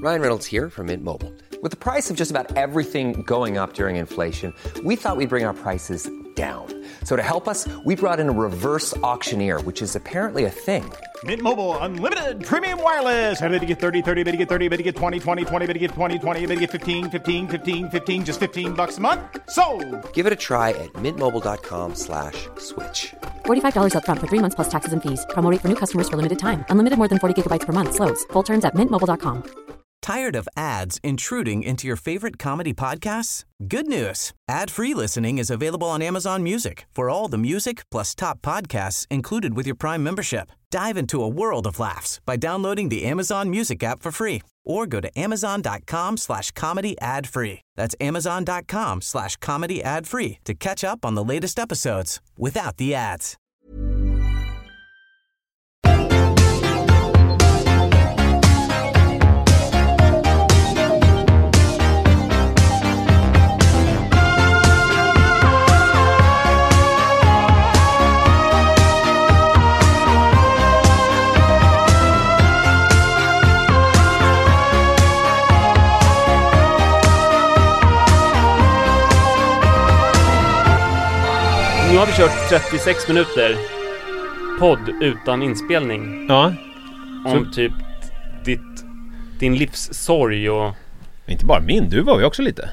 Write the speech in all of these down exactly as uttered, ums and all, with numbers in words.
Ryan Reynolds here from Mint Mobile. With the price of just about everything going up during inflation, we thought we'd bring our prices down. So to help us, we brought in a reverse auctioneer, which is apparently a thing. Mint Mobile Unlimited Premium Wireless. How to get thirty, thirty, how to get thirty, how to get twenty, twenty, twenty, how to get twenty, twenty, how to get fifteen, fifteen, fifteen, fifteen, just fifteen bucks a month? Sold! Give it a try at mintmobile.com slash switch. forty-five dollars up front for three months plus taxes and fees. Promo rate for new customers for limited time. Unlimited more than forty gigabytes per month. Slows full terms at mint mobile dot com. Tired of ads intruding into your favorite comedy podcasts? Good news. Ad-free listening is available on Amazon Music for all the music plus top podcasts included with your Prime membership. Dive into a world of laughs by downloading the Amazon Music app for free or go to amazon.com slash comedy ad free. That's amazon.com slash comedy ad free to catch up on the latest episodes without the ads. Nu har vi kört trettiosex minuter podd utan inspelning. Ja. Om så... typ ditt, din livssorg och... Inte bara min, du var ju också lite.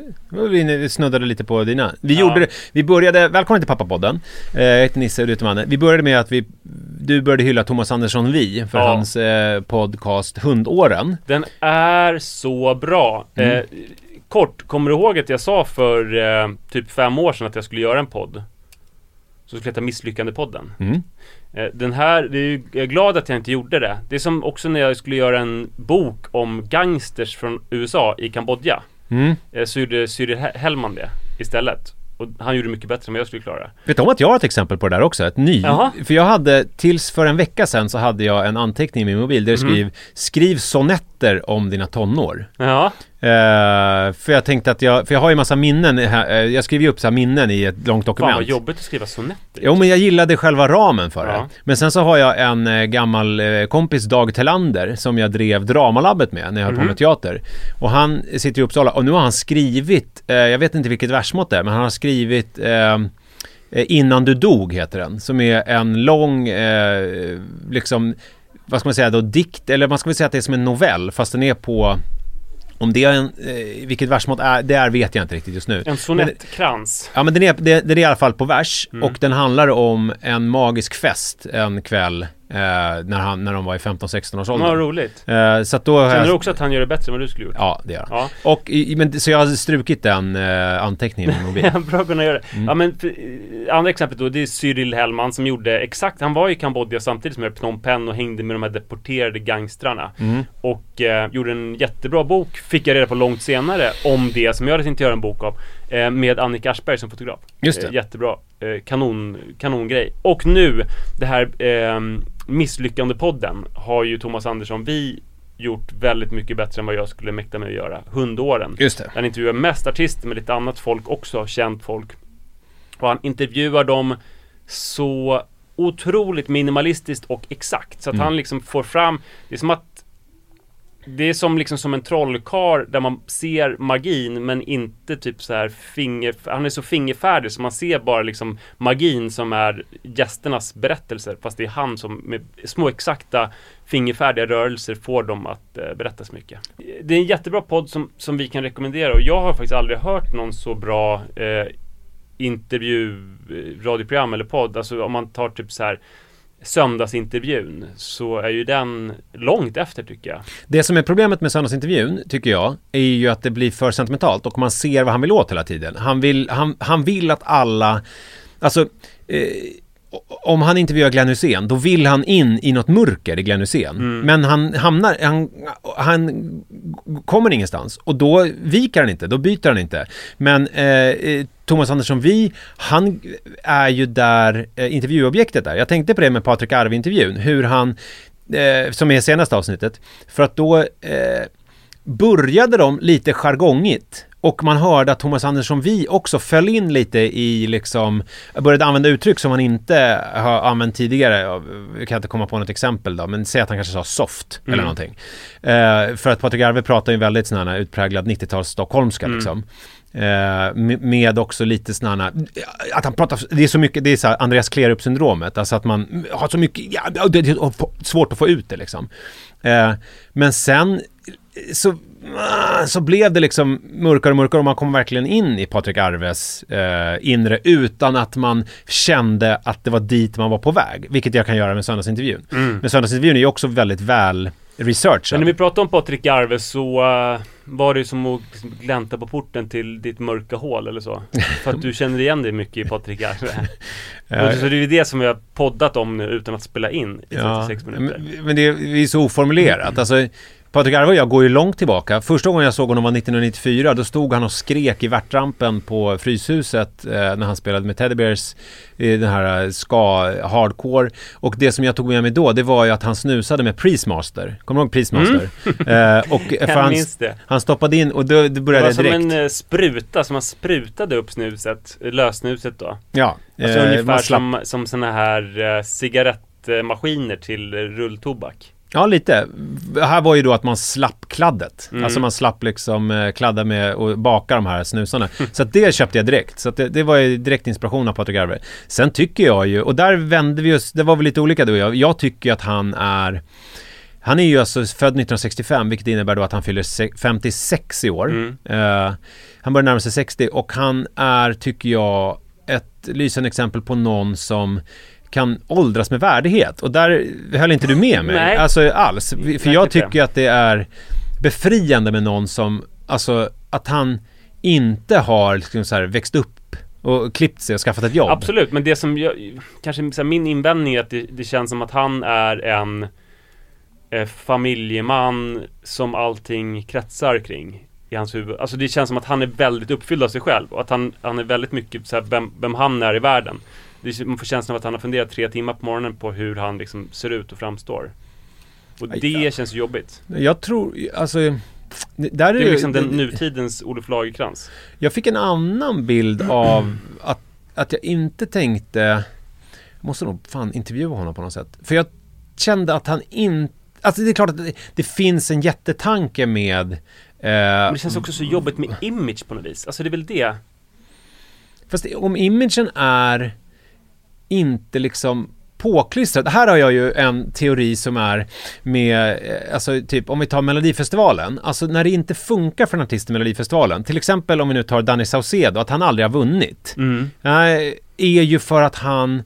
Vi snuddade lite på dina. Vi ja. gjorde det, vi började, välkommen till Pappapodden. Eh, jag heter Nisse och du heter Manne. Vi började med att vi, du började hylla Thomas Andersson Vi för ja. hans eh, podcast Hundåren. Den är så bra. Mm. Eh, kort, kommer du ihåg att jag sa för eh, typ fem år sedan att jag skulle göra en podd? Så skulle heta Misslyckandepodden. Mm. Den här, det är ju, jag är glad att jag inte gjorde det. Det är som också när jag skulle göra en bok om gangsters från U S A i Kambodja. Mm. Så gjorde Cyril Hellman det istället. Och han gjorde mycket bättre än vad jag skulle klara. Vet du om att jag har ett exempel på det där också? Ett ny. Jaha. För jag hade, tills för en vecka sedan så hade jag en anteckning i min mobil där det skrev mm. skriv sonetter om dina tonår. Ja. Uh, för jag tänkte att jag, för jag har ju massa minnen, uh, jag skriver ju upp så här minnen i ett långt dokument. Fan vad jobbigt att skriva sonetter. Jo, men jag gillade själva ramen för ja. det. Men sen så har jag en uh, gammal uh, kompis, Dag Telander, som jag drev Dramalabbet med när jag höll mm. på med teater. Och han sitter i Uppsala och nu har han skrivit, uh, jag vet inte vilket versmått det är, men han har skrivit uh, Innan du dog heter den, som är en lång uh, liksom, vad ska man säga då, dikt, eller man ska väl säga att det är som en novell, fast den är på... Om det är en, eh, vilket versmått är, det är vet jag inte riktigt just nu. En sonettkrans. Ja, men den är, det, det är i alla fall på vers. Mm. Och den handlar om en magisk fest en kväll eh, när, han, när de var i femton sexton års ålder. Ja, roligt. Eh, så att då Känner jag... du också att han gör det bättre än vad du skulle gjort? Ja, det gör ja. Och, i, men, så jag har strukit den eh, anteckningen i mobil. Ja, bra att kunna göra det. Mm. Ja, men för, andra exemplet då, det är Cyril Hellman som gjorde exakt, han var i Kambodja samtidigt som jag Phnom Penh och hängde med de här deporterade gangstrarna. Mm. Och eh, gjorde en jättebra bok, fick jag reda på långt senare, om det som jag hade tänkt göra en bok av, eh, med Annika Aschberg som fotograf. Just det. Eh, jättebra. Eh, kanon, kanongrej. Och nu, det här eh, Misslyckandepodden har ju Thomas Andersson Vi gjort väldigt mycket bättre än vad jag skulle mäkta med att göra. Hundåren. Just det. Han intervjuar mest artister med lite annat folk också, känt folk. Och han intervjuar dem så otroligt minimalistiskt och exakt. Så att mm. han liksom får fram, det är som att det är som liksom som en trollkar där man ser magin men inte typ så här finger, han är så fingerfärdig så man ser bara liksom magin som är gästernas berättelser, fast det är han som med små exakta fingerfärdiga rörelser får dem att eh, berätta så mycket. Det är en jättebra podd som, som vi kan rekommendera, och jag har faktiskt aldrig hört någon så bra eh, intervju, radioprogram eller podd. Alltså om man tar typ så här söndagsintervjun, så är ju den långt efter, tycker jag. Det som är problemet med söndagsintervjun, tycker jag, är ju att det blir för sentimentalt och man ser vad han vill åt hela tiden. Han vill, han, han vill att alla, alltså eh, om han intervjuar Glenn Hysén, då vill han in i något mörker i Glenn Hysén. Mm. Men han hamnar, han, han kommer ingenstans. Och då viker han inte, då byter han inte. Men eh, Thomas Andersson Vi, han är ju där eh, intervjuobjektet där. Jag tänkte på det med Patrik Arve-intervjun, hur han, eh, som är senaste avsnittet, för att då eh, började de lite jargongigt Och man hörde att Thomas Andersson Vi också föll in lite i liksom, började använda uttryck som han inte har använt tidigare. Jag kan inte komma på något exempel då, men säg att han kanske sa soft mm. eller någonting. Eh, för att Patrik Arve pratar ju väldigt sån här utpräglad nittio-tals stockholmska mm. liksom. Eh, med också lite sån här, att han pratar, det är så mycket, det är så här Andreas Klerup-syndromet, alltså att man har så mycket, ja, det är svårt att få ut det liksom. Eh, men sen så så blev det liksom mörkare och mörkare och man kom verkligen in i Patrik Arves eh, inre utan att man kände att det var dit man var på väg, vilket jag kan göra med söndagsintervjun. Mm. Men söndagsintervjun är ju också väldigt väl researchad. Men när vi pratar om Patrik Arve så uh, var det som att glänta på porten till ditt mörka hål eller så. För att du känner igen dig mycket i Patrik Arve. Och så det är ju det som vi har poddat om nu utan att spela in i trettiosex ja, minuter. Men, men det är så oformulerat. Mm. Alltså Patrik Arve och jag går ju långt tillbaka. Första gången jag såg honom var nittonhundranittiofyra. Då stod han och skrek i värtrampen på Fryshuset eh, när han spelade med Teddy Bears i den här ska hardcore. Och det som jag tog med mig då, det var ju att han snusade med Prismaster. Kommer du ihåg Prismaster? Mm. Eh, och för han, han stoppade in och då, det började direkt. Det var som en eh, spruta, som han sprutade upp snuset, lösnuset då. Ja. Alltså eh, ungefär som, som såna här eh, cigarettmaskiner till rulltobak. Ja, lite. Här var ju då att man slapp kladdet. Mm. Alltså man slapp liksom eh, kladda med och baka de här snusarna. Så att det köpte jag direkt. Så att det, det var ju direkt inspiration av Patrik Arve. Sen tycker jag ju, och där vände vi oss, det var väl lite olika du och jag. Jag tycker att han är, han är ju alltså född nittonhundrasextiofem, vilket innebär då att han fyller femtiosex i år. Mm. Uh, han börjar närma sig sextio och han är, tycker jag, ett lysande exempel på någon som kan åldras med värdighet. Och där höll inte du med mig. Nej. Alltså alls. För jag tycker att det är befriande med någon som, alltså att han inte har liksom så här växt upp och klippt sig och skaffat ett jobb. Absolut, men det som jag, kanske så här, min invändning är att det, det känns som att han är en eh, familjeman som allting kretsar kring i hans huvud. Alltså det känns som att han är väldigt uppfylld av sig själv och att han, han är väldigt mycket så här, vem, vem han är i världen. Man får känslan av att han har funderat tre timmar på morgonen på hur han liksom ser ut och framstår. Och det ja. känns jobbigt. Jag tror, alltså där är det är liksom det, den nutidens Olof Lagercrantz. Jag fick en annan bild av att, att jag inte tänkte, jag måste nog fan intervjua honom på något sätt. För jag kände att han inte, alltså det är klart att det, det finns en jättetanke med eh, men det känns också så jobbigt med image på något vis. Alltså det är väl det. Fast det, om imagen är inte liksom påklistrat. Här har jag ju en teori som är med, alltså typ om vi tar Melodifestivalen, alltså när det inte funkar för en artist i Melodifestivalen, till exempel om vi nu tar Danny Saucedo, att han aldrig har vunnit, mm. är ju för att han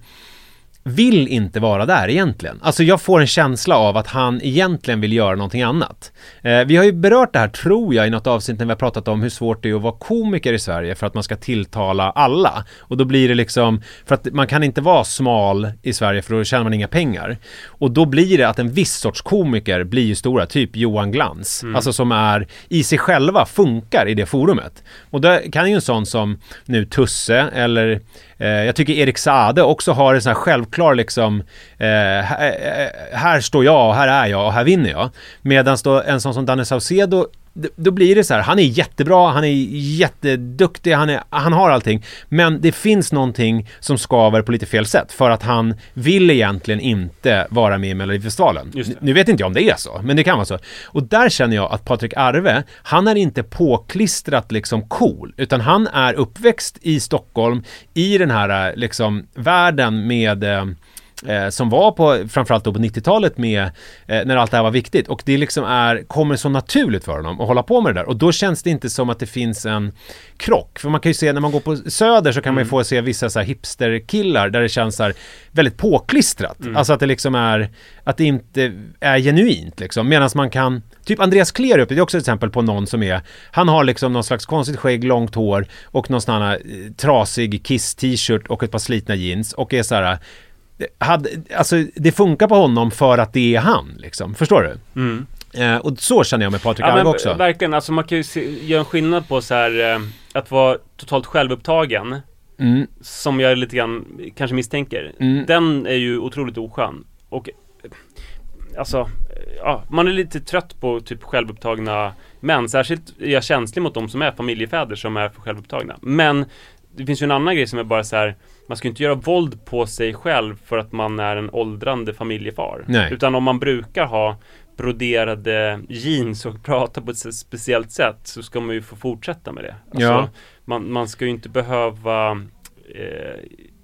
vill inte vara där egentligen. Alltså jag får en känsla av att han egentligen vill göra någonting annat. Eh, vi har ju berört det här, tror jag, i något avsnitt när vi har pratat om hur svårt det är att vara komiker i Sverige för att man ska tilltala alla. Och då blir det liksom, för att man kan inte vara smal i Sverige för då tjänar man inga pengar. Och då blir det att en viss sorts komiker blir ju stora, typ Johan Glans. Mm. Alltså som är i sig själva funkar i det forumet. Och då kan ju en sån som nu Tusse eller eh, jag tycker Erik Saade också har en sån här självklar liksom eh, här, här står jag och här är jag och här vinner jag. Medan då en sån som Danny Saucedo, då blir det så här, han är jättebra, han är jätteduktig, han, är, han har allting, men det finns någonting som skaver på lite fel sätt för att han vill egentligen inte vara med i Melodifestivalen. Nu vet inte jag om det är så, men det kan vara så. Och där känner jag att Patrik Arve, han är inte påklistrat liksom cool, utan han är uppväxt i Stockholm i den här liksom världen med Eh, som var på, framförallt då på nittiotalet med eh, när allt det här var viktigt, och det liksom är, kommer så naturligt för honom att hålla på med det där, och då känns det inte som att det finns en krock, för man kan ju se när man går på Söder så kan mm. man ju få se vissa så här hipsterkillar där det känns så här väldigt påklistrat, mm. alltså att det liksom är, att det inte är genuint liksom, medan man kan, typ Andreas Klerup, det är också ett exempel på någon som är, han har liksom någon slags konstigt skägg, långt hår och någon sån här eh, trasig Kiss t-shirt och ett par slitna jeans och är så här. Hade, alltså det funkar på honom för att det är han liksom, förstår du? Mm. Eh, och så känner jag med Patrik ja, Arve också. Verkligen, alltså man kan ju se, göra en skillnad på så här, eh, att vara totalt självupptagen, mm. som jag lite grann kanske misstänker. Mm. Den är ju otroligt oskön. Och alltså, ja, man är lite trött på typ självupptagna män. Särskilt är jag känslig mot de som är familjefäder som är för självupptagna. Men det finns ju en annan grej som är bara så här: man ska inte göra våld på sig själv för att man är en åldrande familjefar. Nej. Utan om man brukar ha broderade jeans och prata på ett speciellt sätt, så ska man ju få fortsätta med det. Alltså, ja. man, man ska ju inte behöva eh,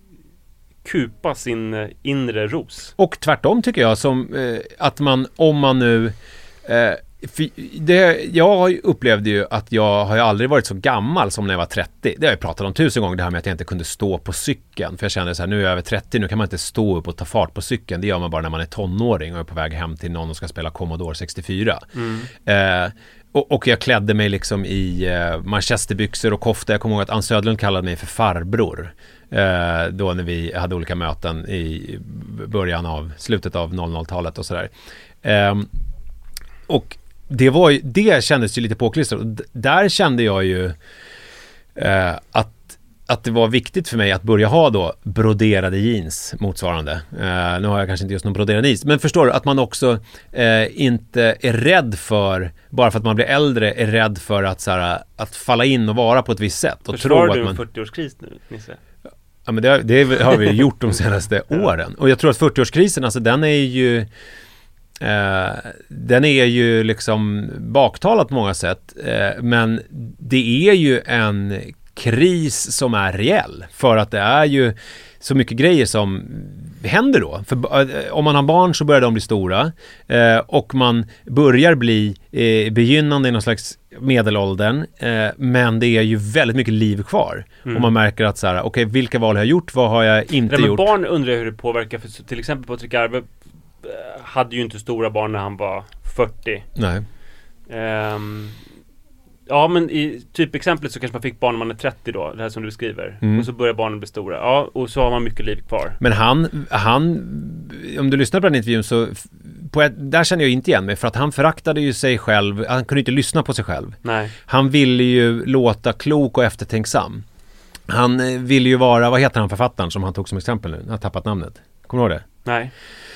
kupa sin inre ros. Och tvärtom tycker jag, som eh, att man, om man nu eh, det, jag upplevde ju att jag har ju aldrig varit så gammal som när jag var trettio. Det har jag pratat om tusen gånger, det här med att jag inte kunde stå på cykeln. För jag kände så här, nu är jag över trettio, nu kan man inte stå upp och ta fart på cykeln. Det gör man bara när man är tonåring och är på väg hem till någon och ska spela Commodore sextiofyra. Mm. Eh, och, och jag klädde mig liksom i eh, manchesterbyxor och kofta. Jag kommer ihåg att Ann Södlund kallade mig för farbror. Eh, då när vi hade olika möten i början av, slutet av noll noll-talet och sådär. Eh, och det var ju, det kändes ju lite påklistrat. Och d- där kände jag ju eh, att, att det var viktigt för mig att börja ha då broderade jeans motsvarande. Eh, nu har jag kanske inte just någon broderad jeans, men förstår du att man också eh, inte är rädd för, bara för att man blir äldre, är rädd för att, så här, att falla in och vara på ett visst sätt. Och försvarar tro du att man... en fyrtioårskris nu, Nisse? Ja, men det, det har vi gjort de senaste åren. Och jag tror att fyrtioårskrisen, alltså den är ju eh, den är ju liksom baktalat på många sätt. Eh, men det är ju en kris som är reell. För att det är ju så mycket grejer som händer då. För eh, om man har barn så börjar de bli stora. Eh, och man börjar bli eh, begynnande i någon slags medelåldern, eh, men det är ju väldigt mycket liv kvar. Mm. Och man märker att så här, okej, okay, vilka val har jag gjort? Vad har jag inte men gjort? Barn undrar hur det påverkar, för till exempel Patrik Arve hade ju inte stora barn när han var fyrtio. Nej. Um, ja, men i typexemplet så kanske man fick barn när man är trettio då, det här som du skriver. Mm. Och så börjar barnen bli stora. Ja, och så har man mycket liv kvar. Men han, han om du lyssnar på den intervjun så på ett, där känner jag inte igen mig, för att han föraktade ju sig själv. Han kunde inte lyssna på sig själv. Nej. Han ville ju låta klok och eftertänksam. Han ville ju vara, vad heter han författaren som han tog som exempel nu? Jag har tappat namnet. Kommer du ihåg det? Nej.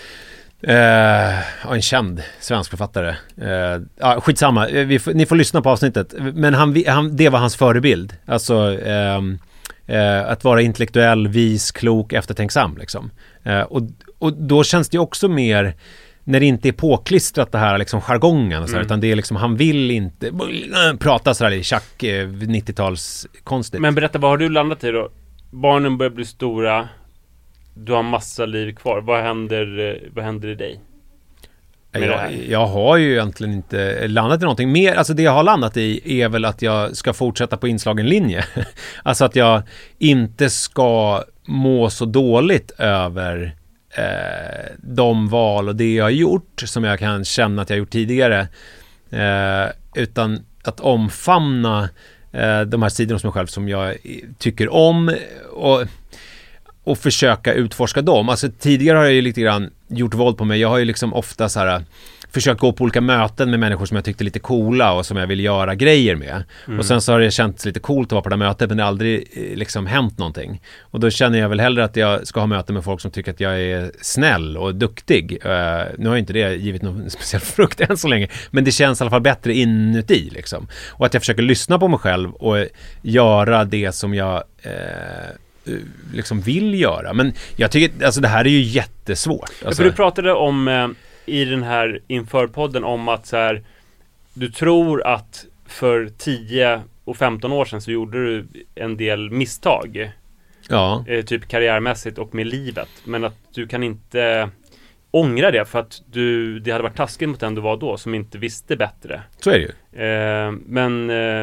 Uh, en känd svensk författare. Uh, uh, skitsamma, Vi f- ni får lyssna på avsnittet. Men han, han, det var hans förebild. Alltså uh, uh, att vara intellektuell, vis, klok, eftertänksam liksom. Uh, och, och då känns det också mer när det inte är påklistrat det här liksom jargongen och så här, mm. utan det är liksom, han vill inte uh, prata så här i tjack uh, nittio-tals konstigt. Men berätta, vad har du landat i då? Barnen börjar bli stora. Du har massa liv kvar. Vad händer, vad händer i dig? Jag, jag har ju egentligen inte landat i någonting mer. Alltså det jag har landat i är väl att jag ska fortsätta på inslagen linje. Alltså att jag inte ska må så dåligt över eh, de val och det jag har gjort som jag kan känna att jag gjort tidigare. Eh, utan att omfamna eh, de här sidorna som jag själv som jag tycker om och och försöka utforska dem. Alltså tidigare har jag ju lite grann gjort våld på mig. Jag har ju liksom ofta så här försökt gå på olika möten med människor som jag tyckte lite coola och som jag vill göra grejer med. Mm. Och sen så har det känts lite coolt att vara på det mötet, men det har aldrig liksom hänt någonting. Och då känner jag väl hellre att jag ska ha möten med folk som tycker att jag är snäll och duktig. Uh, nu har inte det givit någon speciell frukt än så länge, men det känns i alla fall bättre inuti liksom. Och att jag försöker lyssna på mig själv och göra det som jag uh, liksom vill göra. Men jag tycker, alltså det här är ju jättesvårt. Alltså. Ja, för du pratade om eh, i den här inför podden om att så här, du tror att för tio och femton år sedan så gjorde du en del misstag. Ja. Eh, typ karriärmässigt och med livet. Men att du kan inte ångra det för att du, det hade varit taskigt mot den du var då som inte visste bättre. Så är det ju. Eh, men eh,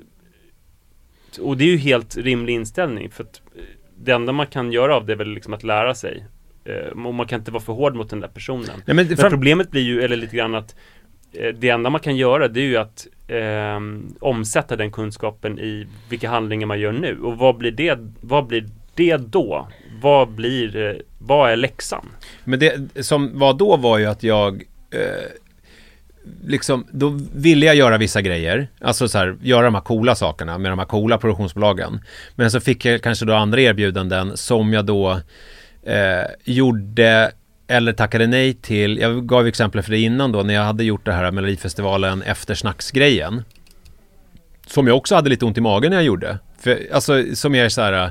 och det är ju helt rimlig inställning, för att det enda man kan göra av det är väl liksom att lära sig. Eh, och man kan inte vara för hård mot den där personen. Nej, men, men fram- problemet blir ju, eller lite grann att eh, det enda man kan göra det är ju att eh, omsätta den kunskapen i vilka handlingar man gör nu. Och vad blir det, vad blir det då? Vad blir, eh, vad är läxan? Men det som var då var ju att jag eh, liksom, då ville jag göra vissa grejer, alltså så här, göra de här coola sakerna med de här coola produktionsbolagen, men så fick jag kanske då andra erbjudanden som jag då eh, gjorde eller tackade nej till, jag gav exempel för det innan då, när jag hade gjort det här Melodifestivalen eftersnacksgrejen, som jag också hade lite ont i magen när jag gjorde. För, alltså, som jag är så här,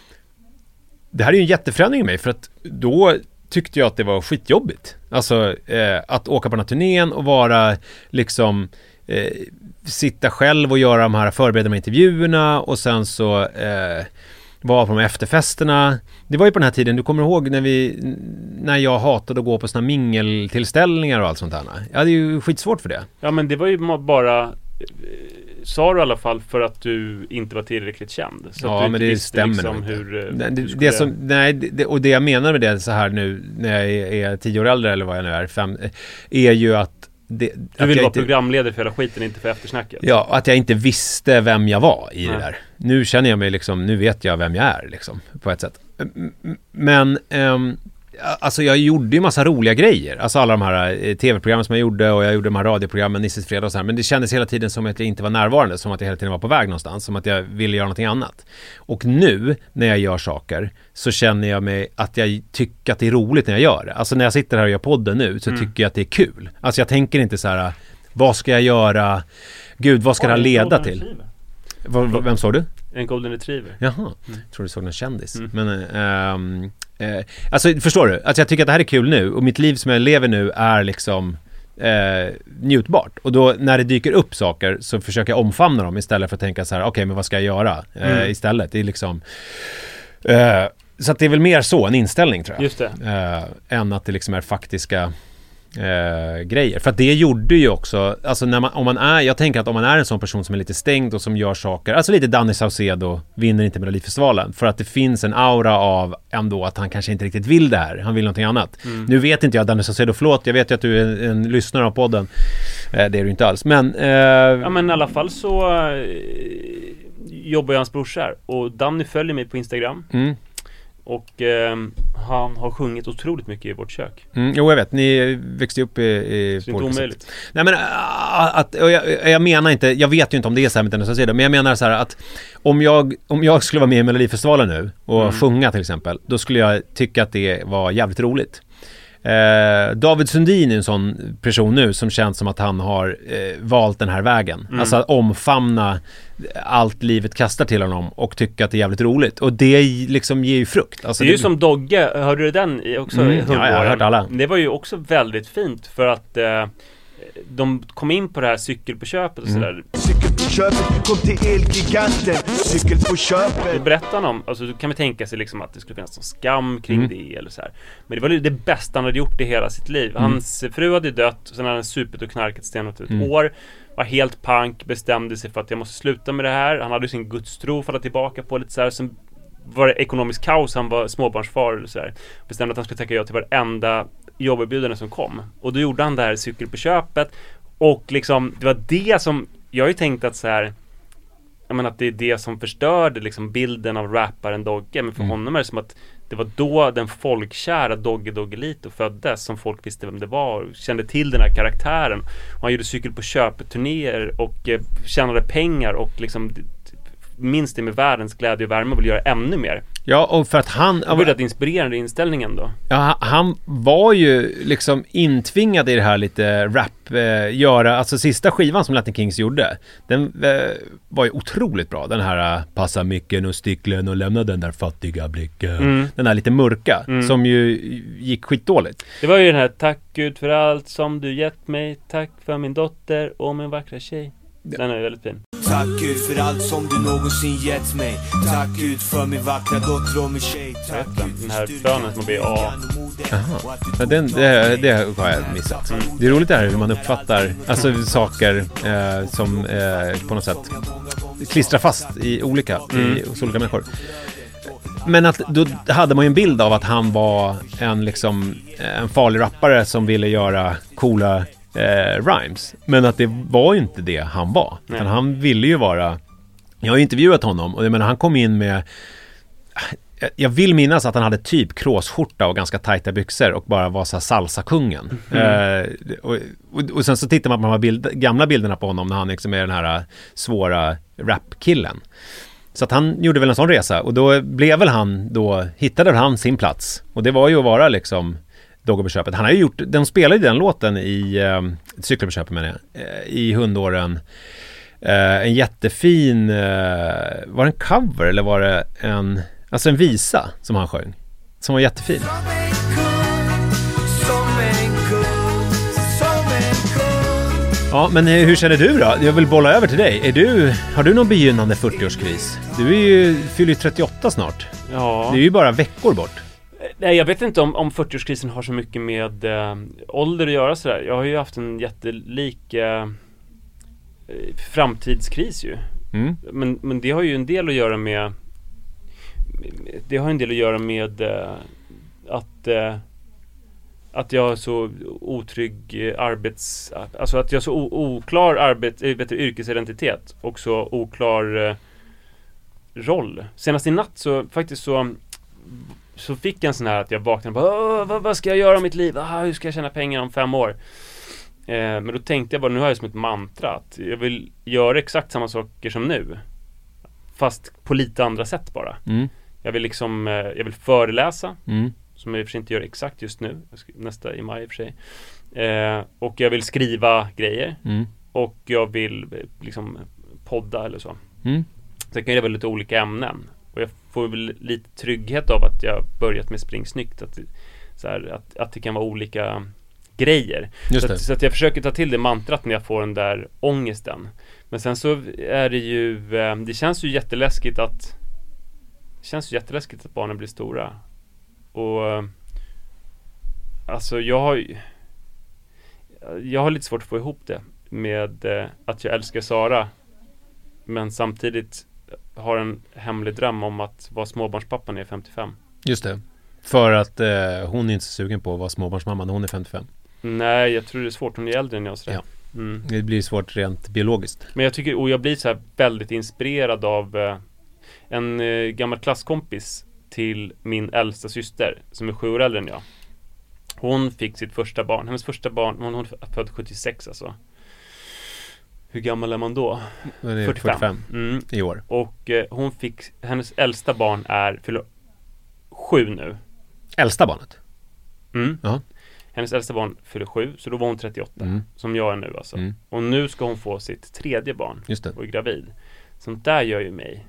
det här är ju en jätteförändring i mig, för att då tyckte jag att det var skitjobbigt. Alltså eh, att åka på den här turnén och vara liksom eh, sitta själv och göra de här förberedande intervjuerna och sen så eh, vara på de efterfesterna. Det var ju på den här tiden, du kommer ihåg när vi när jag hatade att gå på såna mingeltillställningar och allt sånt där. Jag hade ju skitsvårt för det. Ja, men det var ju bara, sa du i alla fall, för att du inte var tillräckligt känd. Så ja, att du men inte det stämmer liksom nog hur, det, det, hur det som, nej, det, och det jag menar med det så här nu när jag är, är tio år äldre eller vad jag nu är, fem, är ju att det, du vill att vara inte, programledare för hela skiten, inte för eftersnacket. Ja, att jag inte visste vem jag var i nej. det där. Nu känner jag mig liksom, nu vet jag vem jag är liksom, på ett sätt. Men um, alltså jag gjorde ju massa roliga grejer. Alltså alla de här eh, tv-programmen som jag gjorde, och jag gjorde de här radioprogrammen, Nisses fredag och så här. Men det kändes hela tiden som att jag inte var närvarande, som att jag hela tiden var på väg någonstans, som att jag ville göra någonting annat. Och nu när jag gör saker så känner jag mig att jag tycker att det är roligt när jag gör det. Alltså när jag sitter här och gör podden nu så mm. tycker jag att det är kul. Alltså jag tänker inte så här, vad ska jag göra? Gud, vad ska oh, det här leda till? V- v- vem såg du? En golden retriever. Jaha, mm. jag tror du såg en kändis. Mm. Men, ähm, äh, alltså förstår du? Alltså jag tycker att det här är kul nu. Och mitt liv som jag lever nu är liksom äh, njutbart. Och då när det dyker upp saker så försöker jag omfamna dem istället för att tänka så här, okej, okay, men vad ska jag göra äh, mm. istället? Det är liksom... Äh, så att det är väl mer så, en inställning tror jag. Just det. Äh, än att det liksom är faktiska... Eh, grejer. För att det gjorde ju också, alltså när man, om man är, jag tänker att om man är en sån person som är lite stängd och som gör saker, alltså lite Danny Saucedo vinner inte Melodifestivalen, för att det finns en aura av ändå att han kanske inte riktigt vill det här, han vill någonting annat. Mm. Nu vet inte jag, Danny Saucedo, förlåt, jag vet ju att du är en, en lyssnare av podden, eh, det är du inte alls, men eh, ja, men i alla fall så eh, jobbar jag hans brorsar, och Danny följer mig på Instagram. Mm. Och eh, han har sjungit otroligt mycket i vårt kök. Mm, jo, jag vet. Ni växte upp i... i så det är inte omöjligt. Nej, men att, jag, jag menar inte... Jag vet ju inte om det är så här med den här, men jag menar så här att om jag, om jag skulle vara med i Melodifestivalen nu och mm. sjunga till exempel, då skulle jag tycka att det var jävligt roligt. Eh, David Sundin är en sån person nu som känns som att han har eh, valt den här vägen. Mm. Alltså att omfamna allt livet kastar till honom och tycka att det är jävligt roligt. Och det liksom ger ju frukt. Alltså det är det... ju som Dogge, hörde du den också? Mm. Ja, jag har hört alla. Det var ju också väldigt fint för att eh, de kom in på det här cykel på köpet och sådär. Mm. Cykel på köpet, kom till Elgiganten. Cykel på köpet. Då berättar om, alltså då kan vi tänka sig liksom att det skulle finnas någon skam kring mm. det eller så här. Men det var ju det bästa han hade gjort i hela sitt liv. Mm. Hans fru hade dött, sen hade han supit och knarkat stenat ut ett mm. år. Var helt pank, bestämde sig för att jag måste sluta med det här. Han hade ju sin gudstro falla tillbaka på lite så här. Sen var det ekonomisk kaos, han var småbarnsfar eller så här. Bestämde att han skulle tacka ja till varenda jobberbjudande som kom. Och då gjorde han det här cykel på köpet. Och liksom, det var det som jag har ju tänkt att så här, jag menar att det är det som förstörde liksom bilden av rapparen Dogge, men för mm. honom är det som att det var då den folkkära Dogge Doggelito föddes, som folk visste vem det var och kände till den här karaktären. Och han gjorde cykel på köpet-turnéer och eh, tjänade pengar och liksom minst det med världens glädje och värme och vill göra ännu mer. Ja, och för att han... Det var rätt inspirerande inställningen då. Ja, han var ju liksom intvingad i det här lite rap, eh, göra, alltså sista skivan som Latin Kings gjorde, den eh, var ju otroligt bra. Den här, passa micken och stycklen och lämna den där fattiga blicken. Mm. Den här lite mörka, mm. som ju gick skitdåligt. Det var ju den här, tack Gud för allt som du gett mig, tack för min dotter och min vackra tjej. Den är väldigt fin. Tack Gud för allt som du någonsin gett mig. Tack Gud för min vackra dotter och min tjej. Tack Gud den här bönen som blir A. Jaha, ja, den, det, det har jag missat. Mm. Det är roligt det här hur man uppfattar alltså saker eh, som eh, på något sätt klistrar fast i olika, mm. i, hos olika människor. Men att då hade man ju en bild av att han var en liksom en farlig rappare som ville göra coola Eh, rhymes, men att det var ju inte det han var. Utan han ville ju vara, jag har intervjuat honom och jag menar, han kom in med, jag vill minnas att han hade typ kråsskjorta och ganska tajta byxor och bara var så här salsa-kungen. Mm. Eh, och, och, och sen så tittar man på de här bild, gamla bilderna på honom när han liksom är den här svåra rap-killen. Så att han gjorde väl en sån resa och då blev väl han då, hittade han sin plats och det var ju att vara liksom Dogge på köpet. Han har ju gjort, de spelade den låten i eh, Cyklar på köpet menar jag, eh, i hundåren. Eh, en jättefin, eh, var det en cover eller var det en, alltså en visa som han sjöng, som var jättefin. Ja, men hur känner du då? Jag vill bolla över till dig. Är du, har du någon begynnande fyrtioårskris? Du är ju, fyller ju trettioåtta snart. Ja. Det är ju bara veckor bort. Nej, jag vet inte om, om fyrtioårskrisen har så mycket med äh, ålder att göra sådär. Jag har ju haft en jättelik äh, framtidskris ju. Mm. Men, men det har ju en del att göra med det har en del att göra med äh, att äh, att jag har så otrygg arbets... Alltså att jag har så o- oklar arbets, vet du, yrkesidentitet och så oklar eh, roll. Senast i natt så faktiskt så så fick jag en sån här att jag vaknade och bara, vad, vad ska jag göra i mitt liv? Ah, hur ska jag tjäna pengar om fem år? Eh, men då tänkte jag bara, nu har jag som ett mantra att jag vill göra exakt samma saker som nu. Fast på lite andra sätt bara. Mm. Jag vill liksom, eh, jag vill föreläsa. Mm. Som jag i och för sig inte gör exakt just nu. Nästa i maj i och för sig. Eh, och jag vill skriva grejer. Mm. Och jag vill liksom podda eller så. Mm. Så jag kan göra väl lite olika ämnen. Och jag får väl lite trygghet av att jag börjat med Springsnyggt. Att, så här, att, att det kan vara olika grejer. Just så, att, så att jag försöker ta till det mantrat när jag får den där ångesten. Men sen så är det ju... Eh, det känns ju jätteläskigt att... Det känns ju jätteläskigt att barnen blir stora. Och alltså jag har jag har lite svårt att få ihop det med eh, att jag älskar Sara men samtidigt har en hemlig dröm om att vara småbarnspappa när jag är femtiofem. Just det. För att eh, hon är inte så sugen på att vara småbarnsmamma när hon är femtiofem. Nej, jag tror det är svårt. Hon är äldre än jag. Ja. Mm. Det blir svårt rent biologiskt. Men jag tycker, och jag blir så här väldigt inspirerad av eh, en eh, gammal klasskompis till min äldsta syster som är sju år äldre än jag. Hon fick sitt första barn. Hennes första barn, hon, hon är född sjuttiosex alltså. Hur gammal är man då? är fyrtiofem. fyrtiofem Mm. i år. Och eh, hon fick, hennes äldsta barn är fyller sju nu. Äldsta barnet? Mm. Ja. Hennes äldsta barn fyller sju, så då var hon trettioåtta. Mm. Som jag är nu alltså. Mm. Och nu ska hon få sitt tredje barn. Just det. Och är gravid. Sånt där gör ju mig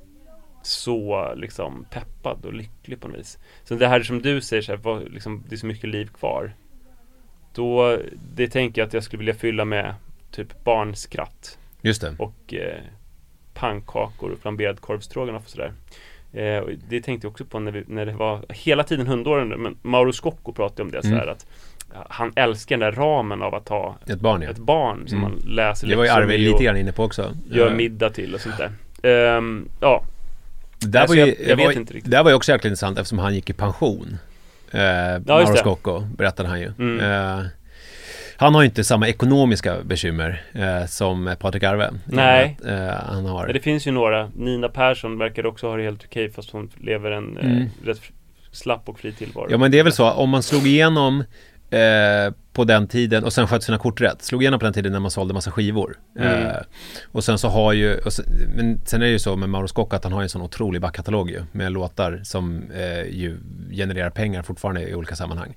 så liksom peppad och lycklig på något vis. Så det här som du säger så här, vad, liksom, det är så mycket liv kvar. Då, det tänker jag att jag skulle vilja fylla med typ barnskratt. Just det. Och eh, pannkakor och flamberad korvstroganoff och sådär. Eh, och det tänkte jag också på när, vi, när det var hela tiden hundåren, men Mauro Scocco pratade om det Mm. så här att han älskar den där ramen av att ha ett barn, ja. ett barn som Mm. man läser. Det var ju Arve lite grann inne på också. Gör Ja. middag till och sånt där. Um, ja. Där alltså, var ju, jag, jag vet var, inte riktigt. Det var ju också jäkligt intressant eftersom han gick i pension. Eh, Ja, Mauro Scocco berättade han ju. Mm. Eh, han har ju inte samma ekonomiska bekymmer eh, som Patrik Arve. Nej. Att, eh, han har. Men det finns ju några. Nina Persson verkar också ha det helt okej fast hon lever en Mm. eh, rätt slapp och fri tillvaro. Ja, men det är väl så, om man slog igenom eh, på den tiden och sen sköt sina kort rätt, slog igenom på den tiden när man sålde massa skivor. Mm. Eh, och sen så har ju, och sen, men sen är det ju så med Mauro Scocco att han har en sån otrolig backkatalog ju, med låtar som eh, ju genererar pengar fortfarande i olika sammanhang.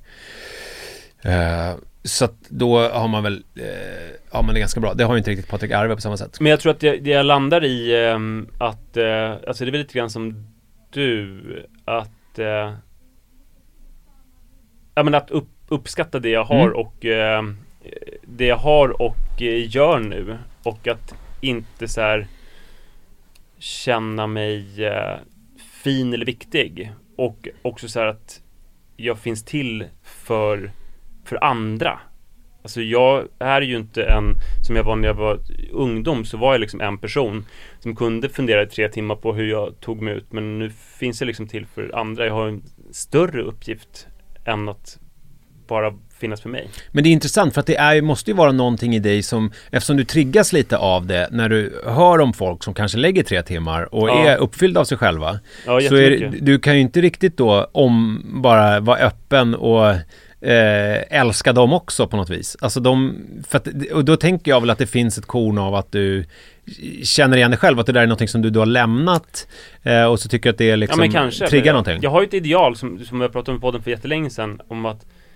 Eh, så att då har man väl eh, ja, men det är ganska bra. Det har ju inte riktigt Patrik Arve på samma sätt. Men jag tror att det, det jag landar i eh, att eh, alltså det är väl lite grann som du att eh, ja, men att upp, uppskatta det jag har Mm. och eh, det jag har och eh, gör nu, och att inte så här känna mig eh, fin eller viktig, och också så här att jag finns till för för andra. Alltså jag är ju inte en, som jag var när jag var ungdom, så var jag liksom en person som kunde fundera i tre timmar på hur jag tog mig ut, men nu finns jag liksom till för andra. Jag har en större uppgift än att bara finnas för mig. Men det är intressant för att det är, måste ju vara någonting i dig som, eftersom du triggas lite av det när du hör om folk som kanske lägger tre timmar och Ja. är uppfyllda av sig själva. Ja, så är, jättemycket. du kan ju inte riktigt då om bara vara öppen och eh, älska dem också på något vis. Alltså de, för att, och då tänker jag väl att det finns ett korn av att du känner igen dig själv, att det där är någonting som du då har lämnat eh, och så tycker att det är liksom Ja, men kanske. triggar jag, någonting. Jag har ju ett ideal som, som jag pratade om i podden för jättelänge sedan, om att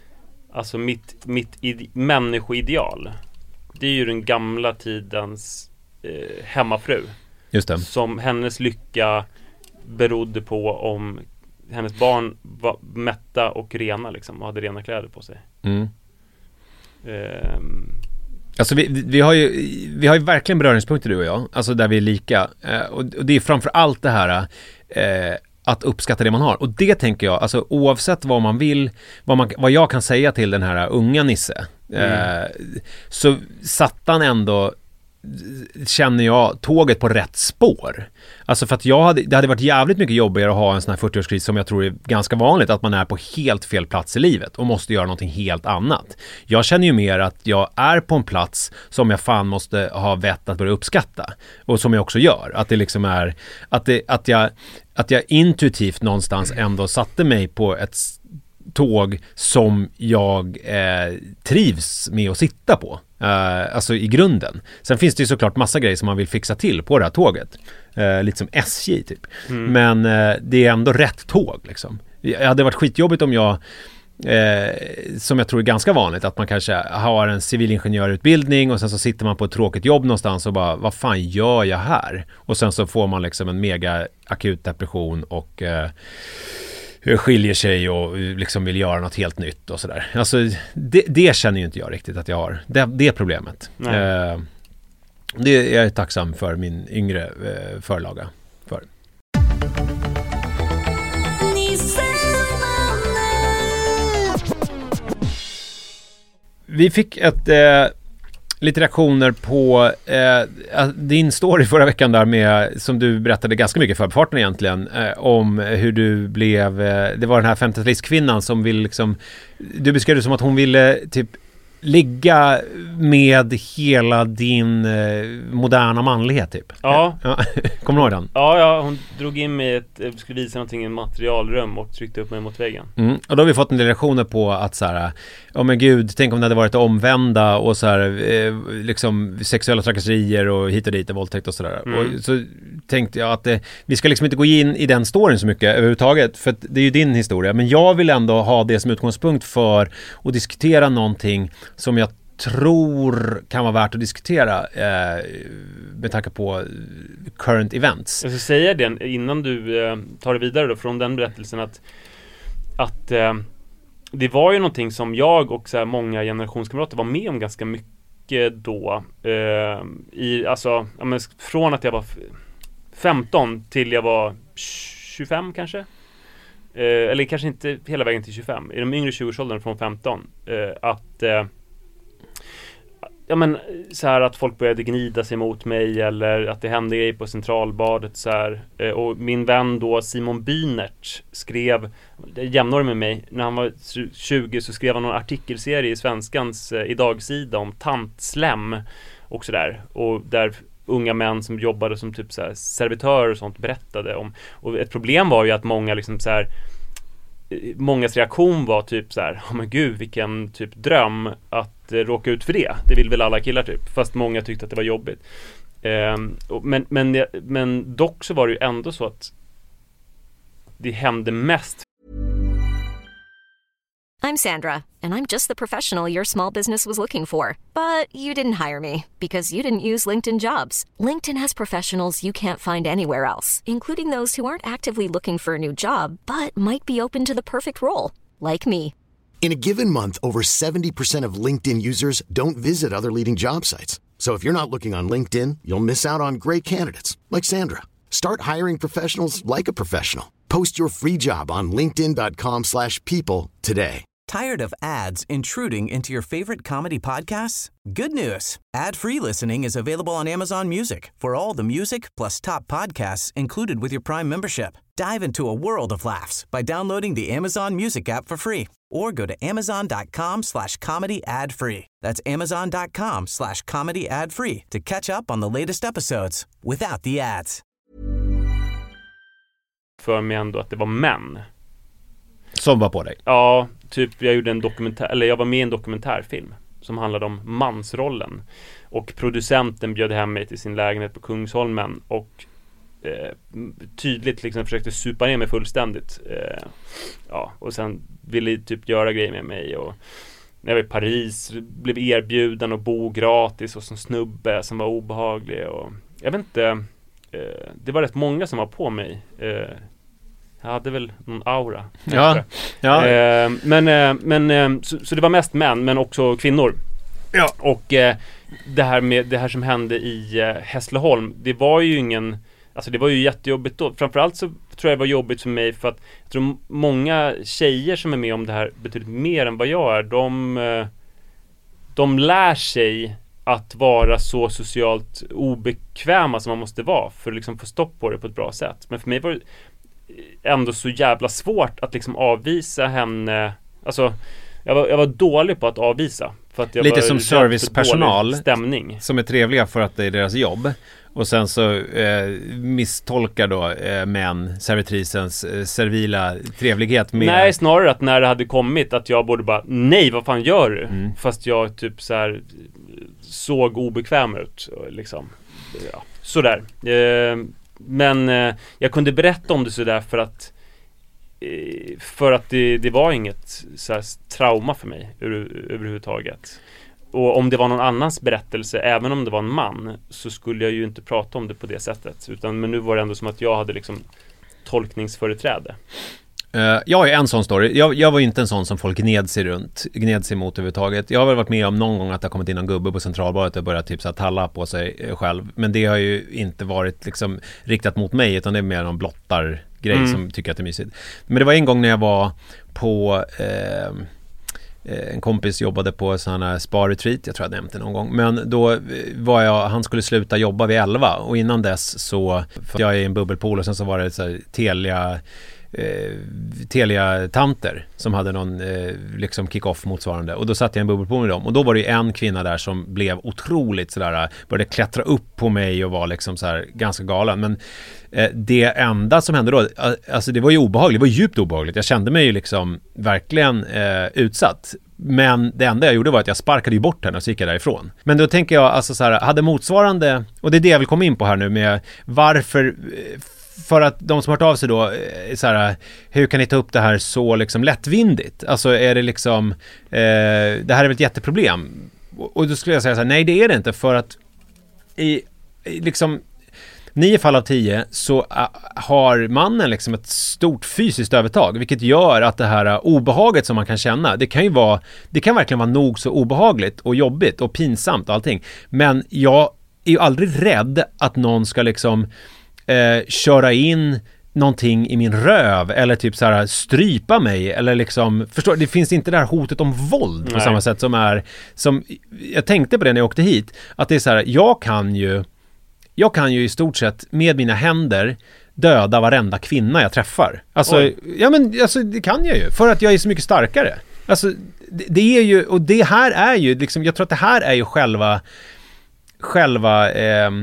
alltså mitt, mitt ide- människoideal, det är ju den gamla tidens eh, hemmafru. Just det. Som hennes lycka berodde på om hennes barn var mätta och rena liksom, och hade rena kläder på sig. Mm. Um. Alltså vi, vi har ju vi har ju verkligen beröringspunkter, du och jag, alltså där vi är lika, eh, och, och det är framför allt det här eh, att uppskatta det man har, och det tänker jag, alltså oavsett vad man vill, vad, man, vad jag kan säga till den här unga Nisse, eh, mm. så satt han ändå, känner jag, tåget på rätt spår. Alltså för att jag hade, det hade varit jävligt mycket jobbigare att ha en sån här fyrtioårskris som jag tror är ganska vanligt, att man är på helt fel plats i livet och måste göra någonting helt annat. Jag känner ju mer att jag är på en plats som jag fan måste ha vett att börja uppskatta, och som jag också gör. Att det liksom är att, det, att, jag, att jag intuitivt någonstans ändå satte mig på ett tåg som jag eh, trivs med att sitta på. Uh, alltså i grunden. Sen finns det ju såklart massa grejer som man vill fixa till på det här tåget. Uh, lite som S J typ. Mm. Men uh, det är ändå rätt tåg liksom. Det hade varit skitjobbigt om jag uh, som jag tror är ganska vanligt, att man kanske har en civilingenjörutbildning och sen så sitter man på ett tråkigt jobb någonstans och bara, vad fan gör jag här? Och sen så får man liksom en mega akut depression och uh, skiljer sig och liksom vill göra något helt nytt och sådär. Alltså det, det känner ju inte jag riktigt att jag har. Det, det är problemet. Eh, det är jag tacksam för min yngre eh, förlaga för. Vi fick ett eh, lite reaktioner på eh, din story förra veckan där med, som du berättade ganska mycket för förbifarten egentligen, eh, om hur du blev, eh, det var den här femtiotalist-kvinnan som vill liksom, du beskrev det som att hon ville typ ligga med hela din eh, moderna manlighet typ. Ja. ja. Kommer du ihåg den? Ja, ja, hon drog in mig ett, skulle visa någonting i en materialrum och tryckte upp mig mot väggen. Mm. Och då har vi fått en del reaktioner på att så här, ja men gud, tänk om det hade varit omvända och så här, eh, liksom sexuella trakasserier och hit och dit och våldtäkt och sådär. Mm. Och så tänkte jag att eh, vi ska liksom inte gå in i den storyn så mycket överhuvudtaget, för att det är ju din historia, men jag vill ändå ha det som utgångspunkt för att diskutera någonting som jag tror kan vara värt att diskutera eh, med tanke på current events. Jag ska säga det innan du eh, tar det vidare då, från den berättelsen, att, att eh, det var ju någonting som jag och så här, många generationskamrater var med om ganska mycket då. Eh, i, alltså, ja, men, från att jag var femton till jag var tjugofem kanske. Eh, eller kanske inte hela vägen till tjugofem. I de yngre tjugoårsåldern från femton. Eh, att... Eh, ja men så här att folk började gnida sig mot mig, eller att det hände grejer på Centralbadet så här. Och min vän då Simon Bynert skrev, jämnårig med mig, när han var tjugo så skrev han en artikelserie i Svenskans eh, idagsida om tantslem och sådär, och där unga män som jobbade som typ så här servitörer och sånt berättade om, och ett problem var ju att många liksom så här, mångas reaktion var typ så här, oh men gud vilken typ dröm att eh, råka ut för det. Det vill väl alla killar typ, fast många tyckte att det var jobbigt. Eh, och, men, men, men dock så var det ju ändå så att det hände mest. I'm Sandra, and I'm just the professional your small business was looking for. But you didn't hire me because you didn't use LinkedIn Jobs. LinkedIn has professionals you can't find anywhere else, including those who aren't actively looking for a new job, but might be open to the perfect role, like me. In a given month, over seventy percent of LinkedIn users don't visit other leading job sites. So if you're not looking on LinkedIn, you'll miss out on great candidates, like Sandra. Start hiring professionals like a professional. Post your free job on linkedin dot com slash people today. Tired of ads intruding into your favorite comedy podcasts? Good news. Ad-free listening is available on Amazon Music for all the music plus top podcasts included with your Prime membership. Dive into a world of laughs by downloading the Amazon Music app for free or go to amazon dot com slash comedy ad free. That's amazon dot com slash comedy ad free to catch up on the latest episodes without the ads. För mig ändå att det var män som var på dig. Ja, typ jag gjorde en dokumentär, eller jag var med i en dokumentärfilm som handlade om mansrollen, och producenten bjöd hem mig till sin lägenhet på Kungsholmen och eh, tydligt liksom försökte supa ner mig fullständigt, eh, ja, och sen ville typ göra grejer med mig och när jag var i Paris blev erbjuden att bo gratis hos en snubbe som var obehaglig och jag vet inte, eh, det var rätt många som var på mig. Eh, jag hade väl någon aura. Ja. ja. Eh, men eh, men eh, så, så det var mest män men också kvinnor. Ja. Och eh, det här med det här som hände i eh, Hässleholm, det var ju ingen, alltså det var ju jättejobbigt då. Framförallt så tror jag det var jobbigt för mig för att jag tror många tjejer som är med om det här betydligt mer än vad jag är, de eh, de lär sig att vara så socialt obekväma som man måste vara för att liksom få stopp på det på ett bra sätt. Men för mig var det ändå så jävla svårt att liksom avvisa henne. Alltså jag var, jag var dålig på att avvisa för att jag lite var som servicepersonal stämning som är trevliga för att det är deras jobb och sen så eh, misstolkar då eh, män servitrisens eh, servila trevlighet med... Nej, snarare att när det hade kommit att jag borde bara, nej, vad fan gör du? Mm. Fast jag typ så här såg obekväm ut liksom. Ja, sådär eh, men eh, jag kunde berätta om det sådär för att eh, för att det, det var inget så här trauma för mig över, överhuvudtaget. Och om det var någon annans berättelse, även om det var en man, så skulle jag ju inte prata om det på det sättet. Utan, men nu var det ändå som att jag hade liksom tolkningsföreträde. Uh, jag är en sån story. Jag, jag var ju inte en sån som folk gned sig runt, gned sig mot överhuvudtaget. Jag har väl varit med om någon gång att det har kommit in en gubbe på Centralbadet och börjat typ så här talla på sig själv. Men det har ju inte varit liksom riktat mot mig, utan det är mer någon blottar grej mm. som tycker att det är mysigt. Men det var en gång när jag var på... Eh, en kompis jobbade på sån här spa-retreat, jag tror jag nämnde det någon gång, men då var jag, han skulle sluta jobba vid elva och innan dess så, för jag är i en bubbelpool och sen så var det så här Telia eh, Telia-tanter som hade någon eh, liksom kick-off motsvarande och då satt jag i en bubbelpool med dem och då var det en kvinna där som blev otroligt sådär, började klättra upp på mig och var liksom så här ganska galen, men eh, det enda som hände då, alltså det var ju obehagligt, det var djupt obehagligt, jag kände mig ju liksom verkligen eh, utsatt. Men det enda jag gjorde var att jag sparkade ju bort henne och så gick jag därifrån. Men då tänker jag, alltså så här, hade motsvarande, och det är det jag vill komma in på här nu med varför, för att de som har hört av sig då, så här, hur kan ni ta upp det här så liksom lättvindigt? Alltså är det liksom, eh, det här är väl ett jätteproblem? Och då skulle jag säga så här, nej det är det inte, för att i, i liksom nio fall av tio så uh, har mannen liksom ett stort fysiskt övertag, vilket gör att det här uh, obehaget som man kan känna, det kan ju vara, det kan verkligen vara nog så obehagligt och jobbigt och pinsamt och allting. Men jag är ju aldrig rädd att någon ska liksom uh, köra in någonting i min röv eller typ så här strypa mig eller liksom, förstår, det finns inte det här hotet om våld på Nej. samma sätt som är, som jag tänkte på det när jag åkte hit, att det är så här, jag kan ju Jag kan ju i stort sett med mina händer döda varenda kvinna jag träffar. Alltså, ja men alltså, det kan jag ju. För att jag är så mycket starkare. Alltså, det, det är ju, och det här är ju, liksom, jag tror att det här är ju själva, själva eh,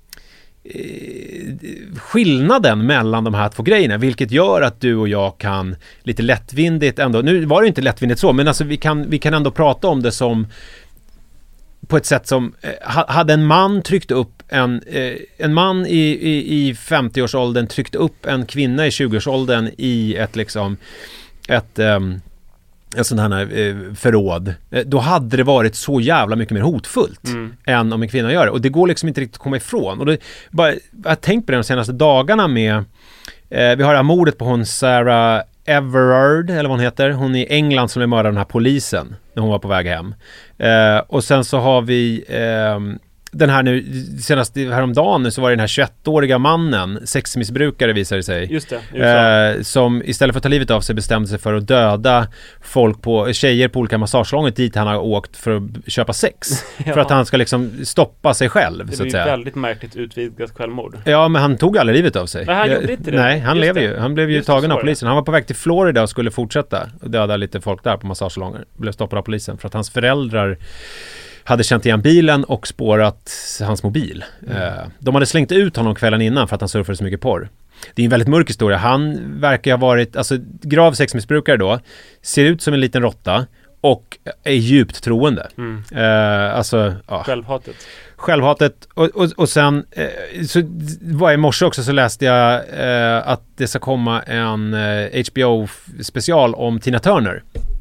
skillnaden mellan de här två grejerna, vilket gör att du och jag kan lite lättvindigt ändå, nu var det inte lättvindigt så, men alltså vi kan, vi kan ändå prata om det som på ett sätt som, eh, hade en man tryckt upp en, eh, en man i, i, i femtio-årsåldern tryckt upp en kvinna i tjugo-årsåldern i ett liksom ett, um, ett sånt här eh, förråd, eh, då hade det varit så jävla mycket mer hotfullt mm. än om en kvinna gör det. Och det går liksom inte riktigt att komma ifrån. Och det, bara, jag har tänkt på det de senaste dagarna med, eh, vi har det här mordet på hon Sarah Everard, eller vad hon heter. Hon är i England som är mördad av den här polisen när hon var på väg hem. Eh, och sen så har vi eh, den här nu, senast häromdagen nu så var det den här tjugoettåriga mannen, sexmissbrukare visade det sig. Just det, eh, som istället för att ta livet av sig bestämde sig för att döda folk på, tjejer på olika massagesalonger dit han har åkt för att köpa sex. Ja. För att han ska liksom stoppa sig själv, det så att säga. Det är väldigt märkligt utvidgat självmord. Ja, men han tog aldrig livet av sig. Men han gjorde inte det. Nej, han Just lever det. ju. Han blev ju Just tagen det, av polisen. Han var på väg till Florida och skulle fortsätta och döda lite folk där på massagesalonger. Blev stoppad av polisen för att hans föräldrar hade känt igen bilen och spårat hans mobil. Mm. De hade slängt ut honom kvällen innan för att han surfade så mycket porr. Det är en väldigt mörk historia. Han verkar ha varit, alltså grav sexmissbrukare då, ser ut som en liten råtta och är djupt troende. Mm. Uh, alltså, ja. Självhatet. Självhatet. Och, och, och sen, uh, så var i morse också så läste jag uh, att det ska komma en uh, H B O-special om Tina Turner.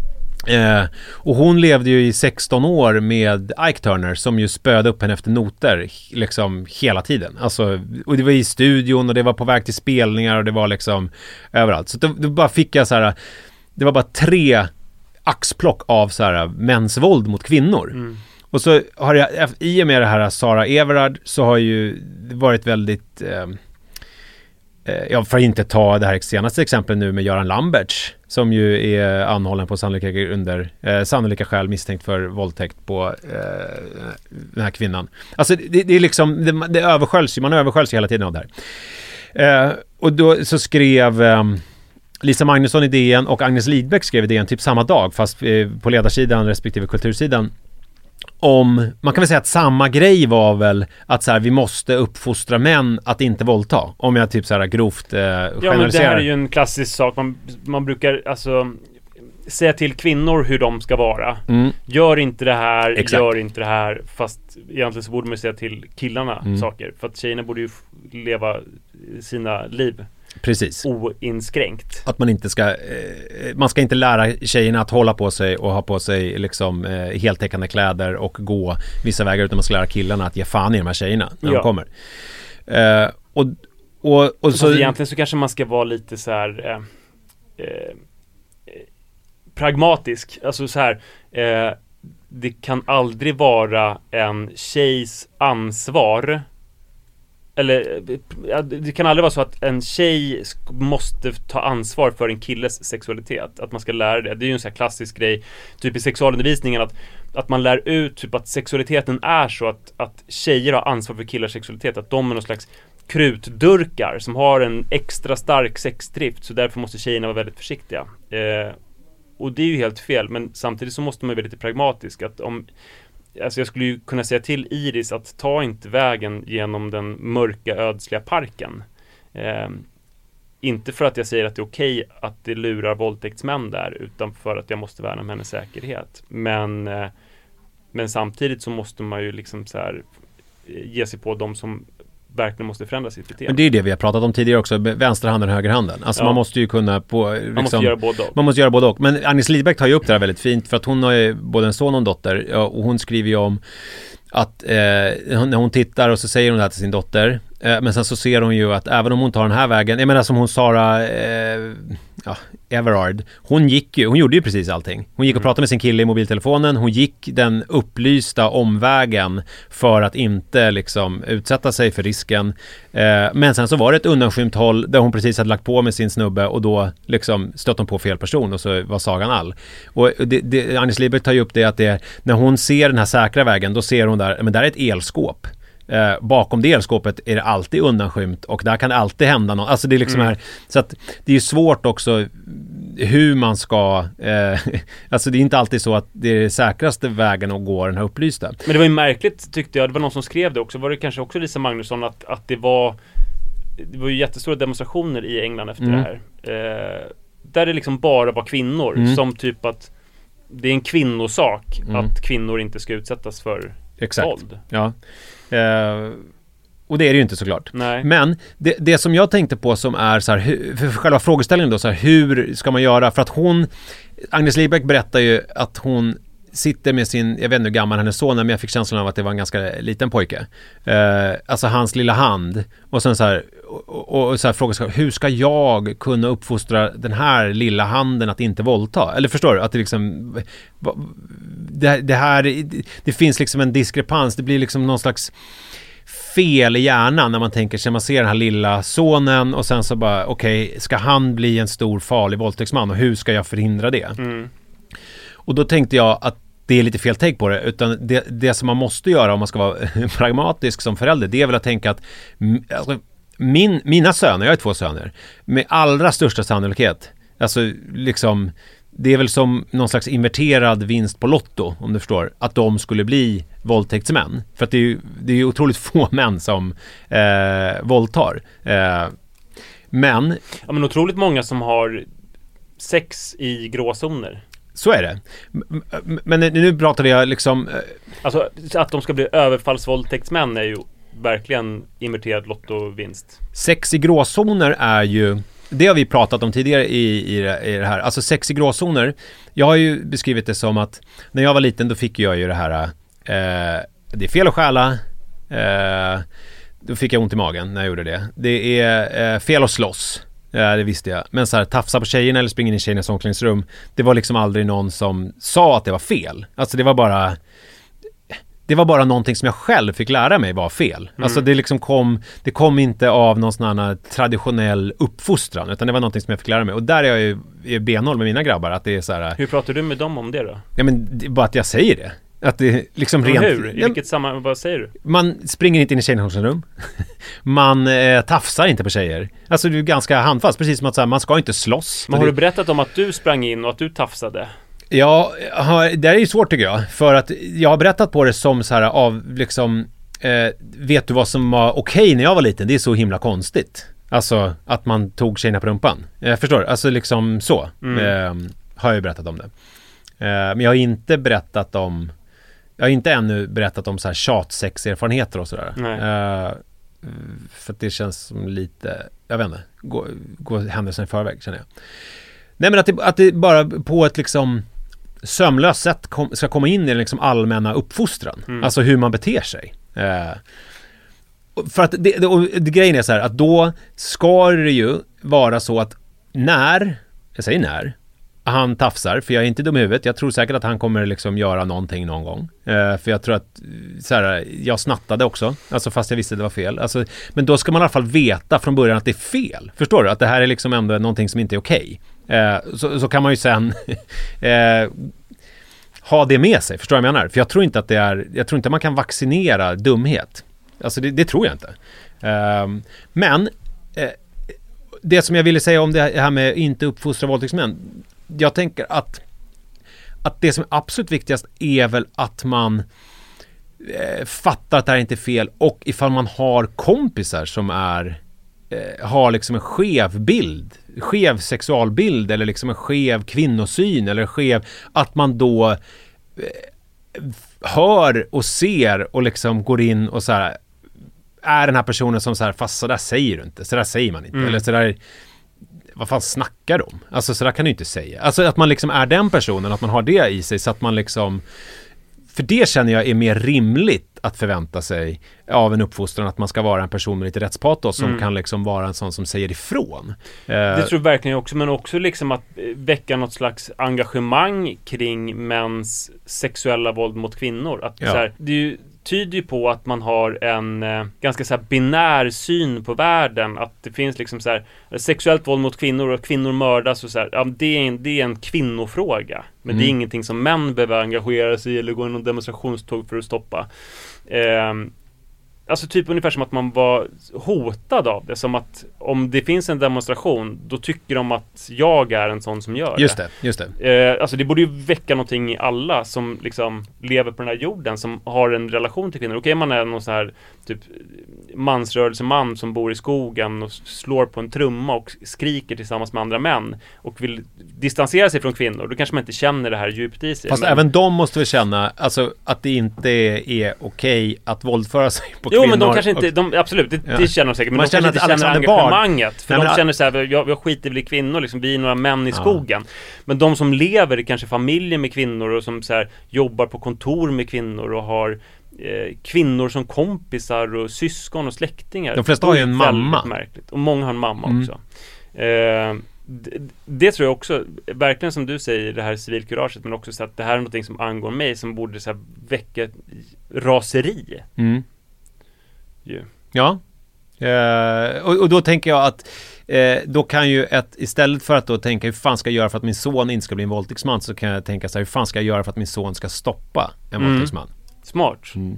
Eh, och hon levde ju i sexton år med Ike Turner som ju spöde upp henne efter noter liksom hela tiden. Alltså, och det var i studion och det var på väg till spelningar och det var liksom överallt. Så då, då bara fick jag så här, det var bara tre axplock av så här mäns våld mot kvinnor. Mm. Och så har jag, i och med det här Sara Everard så har ju det varit väldigt eh, jag får inte ta det här senaste exemplet nu med Göran Lamberts som ju är anhållen på sannolika, under, eh, sannolika skäl misstänkt för våldtäkt på eh, den här kvinnan. Alltså det, det är liksom, det, det översköljs, man översköljs hela tiden av det här. Eh, och då så skrev eh, Lisa Magnusson i D N och Agnes Lidbeck skrev i D N typ samma dag fast eh, på ledarsidan respektive kultursidan om, man kan väl säga att samma grej var väl att så här, vi måste uppfostra män att inte våldta. Om jag typ så här grovt eh, generaliserar. Ja, men det här är ju en klassisk sak. Man, man brukar alltså säga till kvinnor hur de ska vara. Mm. Gör inte det här, Exakt. gör inte det här. Fast egentligen så borde man säga till killarna mm. saker. För att tjejerna borde ju leva sina liv. Precis. Oinskränkt. Att man inte ska eh, man ska inte lära tjejerna att hålla på sig och ha på sig liksom eh, heltäckande kläder och gå vissa vägar, utan man ska lära killarna att ge fan i de här tjejerna när ja. de kommer. Eh, och, och, och så, så egentligen så kanske man ska vara lite så här eh, eh, pragmatisk. Alltså så här eh, det kan aldrig vara en tjejs ansvar. Eller det kan aldrig vara så att en tjej måste ta ansvar för en killes sexualitet. Att man ska lära det. Det är ju en sån här klassisk grej typ i sexualundervisningen att, att man lär ut typ att sexualiteten är så att, att tjejer har ansvar för killars sexualitet. Att de är någon slags krutdurkar som har en extra stark sexdrift. Så därför måste tjejerna vara väldigt försiktiga. Eh, och det är ju helt fel. Men samtidigt så måste man vara lite pragmatisk. Att om... Alltså jag skulle ju kunna säga till Iris att ta inte vägen genom den mörka ödsliga parken. Eh, inte för att jag säger att det är okej att det lurar våldtäktsmän där, utan för att jag måste värna om hennes säkerhet. Men, eh, men samtidigt så måste man ju liksom så här ge sig på de som verkligen måste förändra sitt beteende. Men det är det vi har pratat om tidigare också, vänsterhanden och högerhanden. Alltså ja. man måste ju kunna på... Liksom, man måste göra både och. Man måste göra både och. Men Agnes Lidbeck tar ju upp det här väldigt fint, för att hon har ju både en son och en dotter, och hon skriver ju om att eh, när hon tittar och så säger hon det här till sin dotter, eh, men sen så ser hon ju att även om hon tar den här vägen, jag menar som hon Sara eh, ja, Everard, hon gick ju, hon gjorde ju precis allting. Hon gick och pratade med sin kille i mobiltelefonen, hon gick den upplysta omvägen för att inte liksom utsätta sig för risken. Eh, men sen så var det ett undanskymt håll där hon precis hade lagt på med sin snubbe, och då liksom stötte hon på fel person och så var sagan all. Och det, det, Agnes Lidbeck tar ju upp det att det, när hon ser den här säkra vägen, då ser hon där, men där är ett elskåp. Eh, bakom det elskåpet är det alltid undanskymt, och där kan det alltid hända något. Alltså det är liksom mm. här, så att det är ju svårt också hur man ska eh, alltså det är inte alltid så att det är det säkraste vägen att gå den här upplysta. Men det var ju märkligt tyckte jag, det var någon som skrev det också, var det kanske också Lisa Magnusson, att, att det var det var ju jättestora demonstrationer i England efter mm. det här eh, där det liksom bara var kvinnor mm. som typ att det är en kvinnosak mm. att kvinnor inte ska utsättas för Exakt. våld. Ja. Uh, och det är det ju inte såklart. Nej. Men det, det som jag tänkte på som är så här, hur, för själva frågeställningen då, så här, hur ska man göra? För att hon, Agnes Lidbeck berättar ju att hon sitter med sin, jag vet inte hur gammal hennes son är, men jag fick känslan av att det var en ganska liten pojke. Uh, alltså hans lilla hand. Och sen så här, och, och så här frågar, hur ska jag kunna uppfostra den här lilla handen att inte våldta? Eller förstår du? Att det liksom det, det här, det, det finns liksom en diskrepans, det blir liksom någon slags fel i hjärnan när man tänker sig, man ser den här lilla sonen och sen så bara, okej, okay, ska han bli en stor farlig våldtäktsman och hur ska jag förhindra det? Mm. Och då tänkte jag att det är lite fel take på det, utan det, det som man måste göra om man ska vara pragmatisk som förälder, det är väl att tänka att alltså, min, mina söner, jag har två söner, med allra största sannolikhet, alltså liksom det är väl som någon slags inverterad vinst på Lotto, om du förstår, att de skulle bli våldtäktsmän. För att det är ju, det är ju otroligt få män som eh, våldtar. Eh, men... Ja, men otroligt många som har sex i gråzoner. Så är det. Men nu pratade jag liksom... Alltså att de ska bli överfallsvåldtäktsmän är ju verkligen inverterad lottovinst. Sex i gråzoner är ju det har vi pratat om tidigare i, i, det, i det här. Alltså sex i gråzoner. Jag har ju beskrivit det som att när jag var liten då fick jag ju det här eh, det är fel att stjäla. Eh, då fick jag ont i magen när jag gjorde det. Det är eh, fel att slåss. Ja, det visste jag. Men så här, tafsa på tjejerna eller springa in i tjejernas omklädningsrum, det var liksom aldrig någon som sa att det var fel. Alltså det var bara det var bara någonting som jag själv fick lära mig var fel. Mm. Alltså det liksom kom det kom inte av någon sån här traditionell uppfostran, utan det var någonting som jag fick lära mig. Och där är jag ju är benhåll med mina grabbar att det är så här. Hur pratar du med dem om det då? Ja, men det är bara att jag säger det. Att det liksom men rent... hur? I vilket sammanhang, vad säger du? Man springer inte in i tjejernas rum. Man eh, tafsar inte på tjejer. Alltså det är ganska handfast, precis som att så här, man ska inte slåss. Men har det... du berättat om att du sprang in och att du tafsade? Ja, det är ju svårt tycker jag. För att jag har berättat på det som så här av liksom eh, vet du vad som var okej när jag var liten? Det är så himla konstigt. Alltså att man tog tjejerna på rumpan. Jag förstår, alltså liksom så mm. eh, har jag ju berättat om det. Eh, men jag har inte berättat om Jag har inte ännu berättat om så här tjatsexerfarenheter och sådär. Uh, för att det känns som lite, jag vet inte, gå, gå händelsen i förväg känner jag. Nej, men att det, att det bara på ett liksom sömlöst sätt kom, ska komma in i den liksom allmänna uppfostran. Mm. Alltså hur man beter sig. Uh, för att det, det, och det, grejen är så här att då ska det ju vara så att när, jag säger när, han tafsar, för jag är inte dum i huvudet. Jag tror säkert att han kommer liksom göra någonting någon gång. Eh, för jag tror att så här, jag snattade också. Alltså fast jag visste det var fel. Alltså, men då ska man i alla fall veta från början att det är fel. Förstår du? Att det här är liksom ändå någonting som inte är okej. Eh, så, så kan man ju sen eh, ha det med sig. Förstår du vad jag menar? För jag tror inte att det är, jag tror inte att man kan vaccinera dumhet. Alltså det, det tror jag inte. Eh, men eh, det som jag ville säga om det här med inte uppfostra våldtäktsmän, jag tänker att att det som är absolut viktigast är väl att man eh, fattar att det här inte är fel, och ifall man har kompisar som är eh, har liksom en skev bild, skev sexualbild eller liksom en skev kvinnosyn eller skev, att man då eh, hör och ser och liksom går in och så här är den här personen som så här, fast så där säger du inte, så där säger man inte, mm. eller så där, vad fan snackar de? Alltså så där kan du inte säga. Alltså att man liksom är den personen, att man har det i sig så att man liksom, för det känner jag är mer rimligt att förvänta sig av en uppfostran, att man ska vara en person med lite rättspatos som mm. kan liksom vara en sån som säger ifrån. Det tror jag verkligen också, men också liksom att väcka något slags engagemang kring mäns sexuella våld mot kvinnor. Att ja. så här, det är ju tyder ju på att man har en eh, ganska så här binär syn på världen, att det finns liksom så här sexuellt våld mot kvinnor och kvinnor mördas och så här, ja, det är en, det är en kvinnofråga, men mm. det är ingenting som män behöver engagera sig i eller gå i någon demonstrationståg för att stoppa. Eh, alltså typ ungefär som att man var hotad av det, som att om det finns en demonstration, då tycker de att jag är en sån som gör just det. det. Just det. Eh, alltså det borde ju väcka någonting i alla som liksom lever på den här jorden, som har en relation till kvinnor. Okej, man är någon så här typ mansrörelseman som bor i skogen och slår på en trumma och skriker tillsammans med andra män och vill distansera sig från kvinnor. Då kanske man inte känner det här djupt i sig. Fast men även de måste väl känna alltså, att det inte är okej att våldföra sig på jo, kvinnor. Jo, men de kanske inte, och... de, absolut, det, ja. det känner de säkert. Men man de kanske inte känner engagemanget. För Nej, de men... känner så här, jag, jag skiter väl i kvinnor, liksom, vi är några män i ja. skogen. Men de som lever i kanske familjer med kvinnor och som så här, jobbar på kontor med kvinnor och har eh, kvinnor som kompisar och syskon och släktingar. De flesta har ju en mamma. Märkligt. Och många har en mamma mm. också. Eh, det, det tror jag också, verkligen som du säger, det här civilkuraget, men också så att det här är något som angår mig, som borde så här, väcka raseri. Mm. Yeah. Ja. Uh, och, och då tänker jag att uh, då kan ju ett, istället för att då tänka hur fan ska jag göra för att min son inte ska bli en våldtäktsman, så kan jag tänka så här, hur fan ska jag göra för att min son ska stoppa en mm. våldtäktsman. Smart. Mm.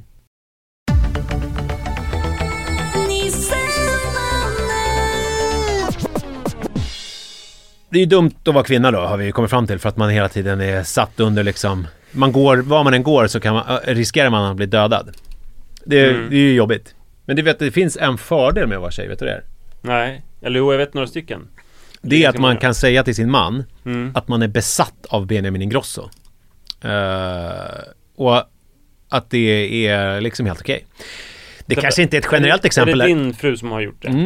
Det är ju dumt att vara kvinna då, har vi kommit fram till, för att man hela tiden är satt under liksom, man går, var man än går så kan man, riskerar man att bli dödad. Det, mm. det är ju jobbigt. Men du vet, det finns en fördel med att vara tjej, vet du det är? Nej, eller jo, jag vet några stycken. Det är att man kan säga till sin man mm. att man är besatt av Benjamin Ingrosso. Uh, och att det är liksom helt okej. Det så kanske inte är ett generellt exempel. Är det din fru som har gjort det? Mm.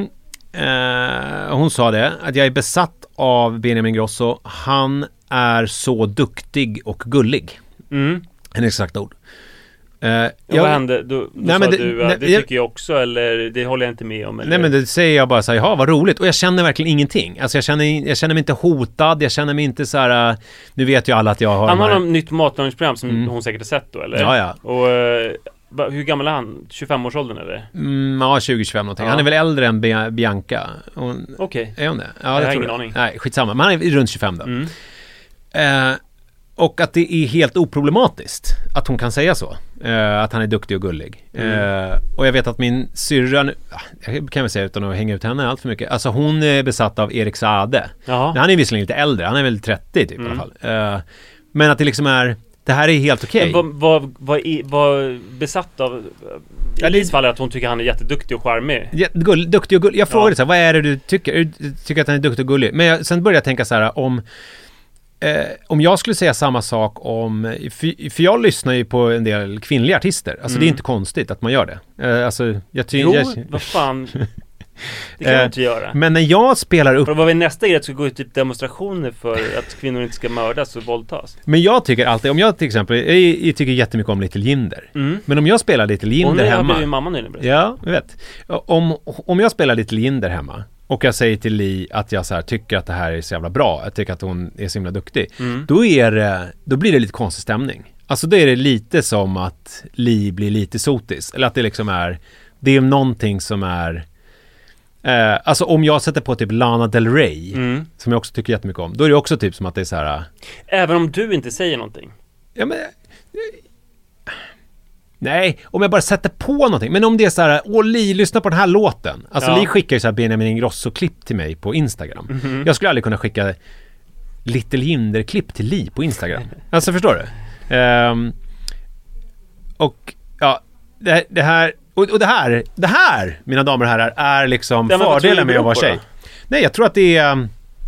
eh, hon sa det, att jag är besatt av Benjamin Ingrosso. Han är så duktig och gullig. Mm. En exakt ord. Uh, ja, jag, vad hände? Du, du nej, sa men det, du, nej, det tycker jag också, eller det håller jag inte med om. Eller? Nej, men det säger jag bara så här, ja, vad roligt. Och jag känner verkligen ingenting. Alltså jag känner, jag känner mig inte hotad, jag känner mig inte så här, uh, nu vet ju alla att jag har... Han har här... något nytt matlagningsprogram som mm. hon säkert har sett då, eller? Ja, ja. Och uh, hur gammal är han? tjugofem-årsåldern, eller? Mm, ja, tjugo tjugofem någonting. Ja. Han är väl äldre än Be- Bianca. Hon... Okej. Okay. Är hon det? Ja, jag jag har tror ingen det. aning. Nej, skitsamma. Men han är runt tjugofem då. Mm. Uh, Och att det är helt oproblematiskt att hon kan säga så. Uh, att han är duktig och gullig. Mm. Uh, och jag vet att min syrra, nu, jag kan väl säga utan att hänga ut henne allt för mycket. Alltså hon är besatt av Erik Saade. Jaha. Han är visserligen lite äldre, han är väl trettio typ mm. i alla fall. Uh, men att det liksom är, det här är helt okej. Okay. Vad, vad, vad, vad besatt av i Elis fall är att hon tycker han är jätteduktig och charmig. Ja, gull, duktig och gullig. Jag frågade ja. så här, vad är det du tycker? Du tycker att han är duktig och gullig? Men jag, sen började jag tänka så här, om Eh, om jag skulle säga samma sak om, för, för jag lyssnar ju på en del kvinnliga artister, alltså mm. det är inte konstigt att man gör det. Eh, alltså, jag tycker... Jo, jag, vad fan, det kan man inte göra. Men när jag spelar upp... Och vad är nästa grej, att ska gå ut typ demonstrationer för att kvinnor inte ska mördas och våldtas? Men jag tycker alltid, om jag till exempel, jag, jag tycker jättemycket om Little Jinder. Mm. Men om jag spelar Little Jinder hemma... Hon är ju mamma nu. Ja, jag vet. Om, om jag spelar Little Jinder hemma och jag säger till Li att jag så här, tycker att det här är så jävla bra, jag tycker att hon är så himla duktig, mm. då, är det, då blir det lite konstig stämning. Alltså då är det lite som att Li blir lite sotis. Eller att det liksom är, det är någonting som är, eh, alltså om jag sätter på typ Lana Del Rey, mm. som jag också tycker jättemycket om, då är det också typ som att det är så här. Även om du inte säger någonting? Ja, men... Nej, om jag bara sätter på någonting. Men om det är så här, åh Li, lyssna på den här låten. Alltså ja. Li skickar ju så här Benjamin Ingrosso-klipp till mig på Instagram. Mm-hmm. Jag skulle aldrig kunna skicka Little Jinder-klipp till Li på Instagram. Alltså förstår du? Um, och ja, det, det här och, och det här, det här, mina damer och herrar, är liksom ja, fördelen med att vara tjej. Nej, jag tror att det är...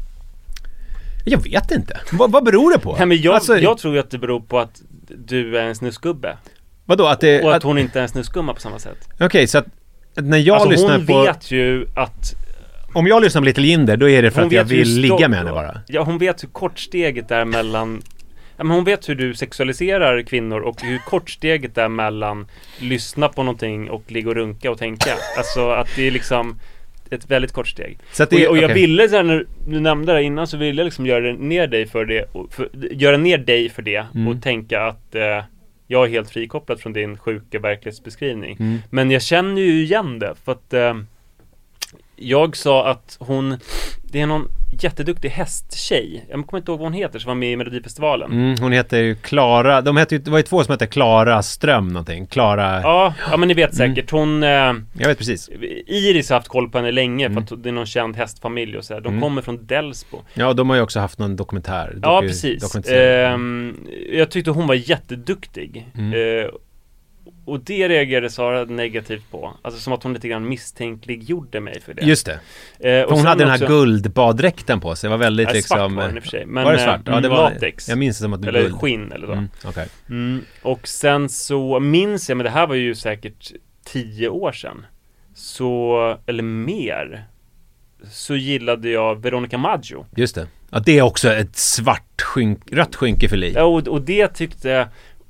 Jag vet inte. vad, vad beror det på? Nej, men jag, alltså, jag tror att det beror på att du är en snusgubbe. Vadå, att det, och att, att hon inte är en snusgumma på samma sätt. Okej, okay, så att när jag alltså lyssnar hon på... Hon vet ju att... Om jag lyssnar på Little Jinder, då är det för att jag vill ligga med henne bara. Ja, hon vet hur kort steget är mellan... Ja, men hon vet hur du sexualiserar kvinnor och hur kort steget är mellan lyssna på någonting och ligga och runka och tänka. Alltså att det är liksom ett väldigt kort steg. Så att det, och, och jag okay. ville, så här, när du nämnde det innan, så ville jag liksom göra ner dig för det. Och för, göra ner dig för det mm. och tänka att... Eh, jag är helt frikopplad från din sjuka verklighetsbeskrivning. Mm. Men jag känner ju igen det. För att eh, jag sa att hon... Det är någon jätteduktig hästtjej. Jag kommer inte ihåg vad hon heter som var med i Melodifestivalen. Mm, hon heter ju Klara. De heter ju, det var ju två som heter Klara Ström någonting. Klara... Ja, ja men ni vet säkert. Hon... Eh, jag vet precis. Iris har haft koll på henne länge mm. för att det är någon känd hästfamilj och så här. De mm. kommer från Delsbo. Ja, de har ju också haft någon dokumentär. Doku, ja, precis. Eh, jag tyckte hon var jätteduktig. Mm. Eh, Och det reagerade Sara negativt på. Alltså som att hon lite grann misstänkliggjorde mig för det. Just det. Eh, och hon hade den här också guldbaddräkten på sig. Det var väldigt ja, liksom... svart var den i och för sig. Men, var det svart? Ja, det var latex. Jag minns det som att det eller guld. skinn eller så. Mm, okay. mm, och sen så minns jag, men det här var ju säkert tio år sedan. Så, eller mer. Så gillade jag Veronica Maggio. Just det. Ja, det är också ett svart skynk, rött skynke för Li. Ja, och, och det tyckte...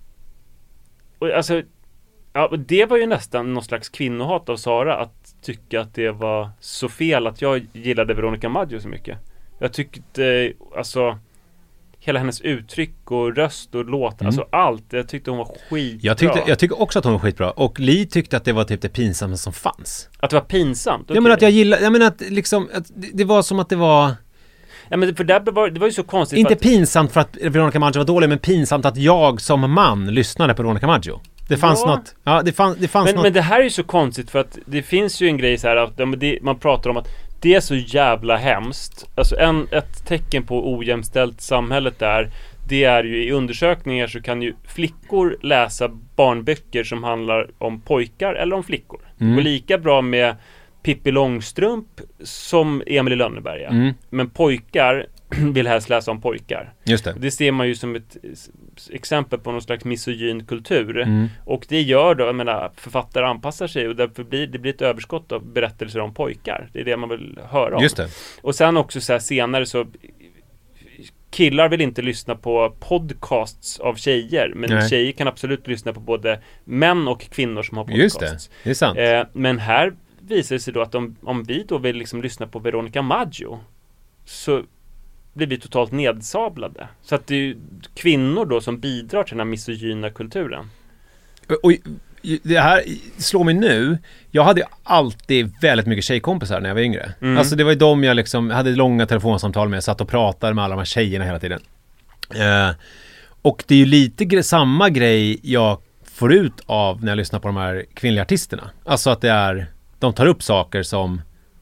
Och alltså... Ja, och det var ju nästan någon slags kvinnohat av Sara att tycka att det var så fel att jag gillade Veronica Maggio så mycket. Jag tyckte, alltså, hela hennes uttryck och röst och låt, mm. alltså allt, jag tyckte hon var skitbra. Jag, tyckte, jag tycker också att hon var skitbra. Och Li tyckte att det var typ det pinsamma som fanns. Att det var pinsamt? Okay. Jag menar att jag gillade, jag menar att liksom, att det var som att det var... Ja, men för där var, det var ju så konstigt. Inte för att... pinsamt för att Veronica Maggio var dålig, men pinsamt att jag som man lyssnade på Veronica Maggio. Det fanns ja. något. Ja, det fanns, det fanns men, något. Men det här är ju så konstigt för att det finns ju en grej så här att det, man pratar om att det är så jävla hemskt. Alltså en, ett tecken på ojämställt samhället där, det är ju i undersökningar så kan ju flickor läsa barnböcker som handlar om pojkar eller om flickor. Mm. Och lika bra med Pippi Långstrump som Emil i Lönneberga. Mm. Men pojkar vill helst läsa om pojkar. Just det. Det ser man ju som ett exempel på någon slags misogyn kultur. Mm. Och det gör då, jag menar, författare anpassar sig och därför blir det blir ett överskott av berättelser om pojkar. Det är det man vill höra om. Just det. Och sen också så här senare så killar vill inte lyssna på podcasts av tjejer, men Nej. tjejer kan absolut lyssna på både män och kvinnor som har podcasts. Just det, det är sant. Eh, men här visar det sig då att om, om vi då vill liksom lyssna på Veronica Maggio så blir vi totalt nedsablade. Så att det är ju kvinnor då som bidrar till den här misogyna kulturen. Och det här slår mig nu. Jag hade alltid väldigt mycket tjejkompisar när jag var yngre. Mm. Alltså det var ju de jag liksom hade långa telefonsamtal med. Jag satt och pratade med alla de här tjejerna hela tiden. Eh, och det är ju lite gre- samma grej jag får ut av när jag lyssnar på de här kvinnliga artisterna. Alltså att det är, de tar upp saker som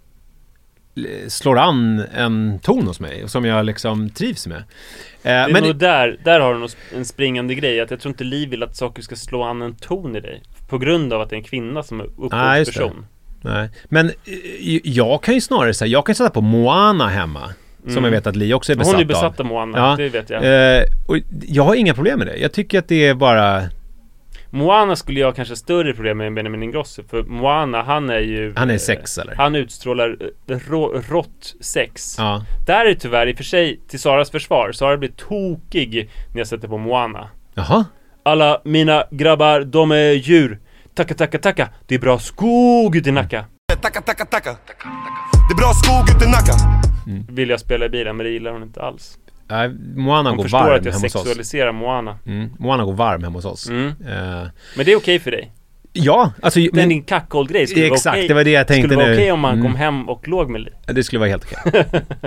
slår an en ton hos mig som jag liksom trivs med. Eh, det är men nog där, där har du nog en springande grej, att jag tror inte Liv vill att saker ska slå an en ton i dig på grund av att det är en kvinna som är upphovsperson. Nej, men eh, jag kan ju snarare säga, jag kan sätta på Moana hemma. Mm. Som jag vet att Li också är besatt av. Hon är besatt av Moana, ja. Det vet jag. Eh, och jag har inga problem med det. Jag tycker att det är bara... Moana skulle jag kanske större problem med än Benjamin Ingrosso. För Moana, han är ju... Han är sex, eller? Han utstrålar rå, rått sex. Ja. Där är tyvärr, i och för sig, till Saras försvar, Sara blir tokig när jag sätter på Moana. Jaha. Alla mina grabbar, de är djur. Tacka, tacka, tacka. Det är bra skog ut i Nacka. Tacka, tacka, tacka. Det är bra skog ut i Nacka. Mm. Vill jag spela i bilen, men det gillar hon inte alls. Nej, Moana hon går förstår varm att jag hemma hos oss. sexualiserar Moana. Mm. Moana går varm hemma hos oss. Mm. Uh, men det är okej för dig. Ja, alltså... Den men, din kackhållgrej skulle exakt, vara okej. det var det jag tänkte skulle vara nu. okej okay om man mm. kom hem och låg med Liv. Det skulle vara helt okej.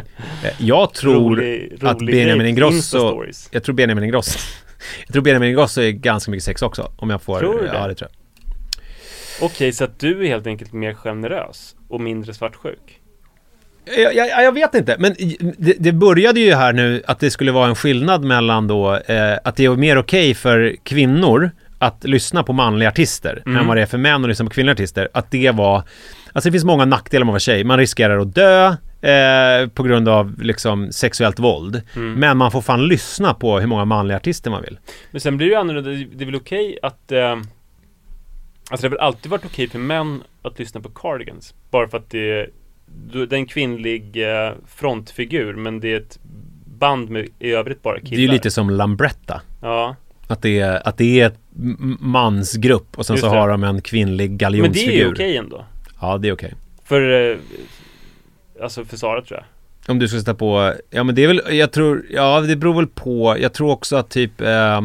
Jag tror rolig, rolig att Benjamin Ingrosso... Jag tror Benjamin Ingrosso... jag tror Benjamin Ingrosso är ganska mycket sex också. Om jag får... Tror du det? Ja, det tror jag. Okej, okay, så att du är helt enkelt mer generös och mindre svartsjuk. Jag, jag, jag vet inte, men det, det började ju här nu att det skulle vara en skillnad mellan då eh, att det är mer okej för kvinnor att lyssna på manliga artister mm. än vad det är för män att lyssna på kvinnliga artister. Att det var, alltså det finns många nackdelar med att vara tjej. Man riskerar att dö eh, på grund av liksom sexuellt våld. Mm. Men man får fan lyssna på hur många manliga artister man vill. Men sen blir det ju annorlunda, det är väl okej att eh, alltså det har väl alltid varit okej för män att lyssna på Cardigans. Bara för att det är det är en kvinnlig eh, frontfigur, men det är ett band med i övrigt bara killar. Det är ju lite som Lambretta. Ja. Att det är, att det är ett mansgrupp och sen så har de en kvinnlig galjonsfigur. Men det är ju okej ändå. Ja, det är okej. För eh, alltså för Sara tror jag. Om du ska sätta på, ja men det är väl, jag tror, ja det beror väl på, jag tror också att typ eh,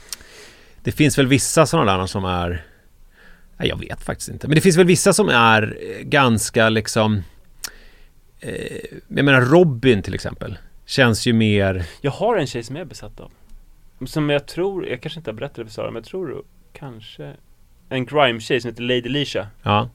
det finns väl vissa sådana där som är, nej, jag vet faktiskt inte, men det finns väl vissa som är ganska liksom eh, jag menar Robin till exempel känns ju mer. Jag har en tjej som jag är besatt av, som jag tror, jag kanske inte har berättat det för Sara, men jag tror kanske en grime-tjej som heter Lady Lisha. Ja.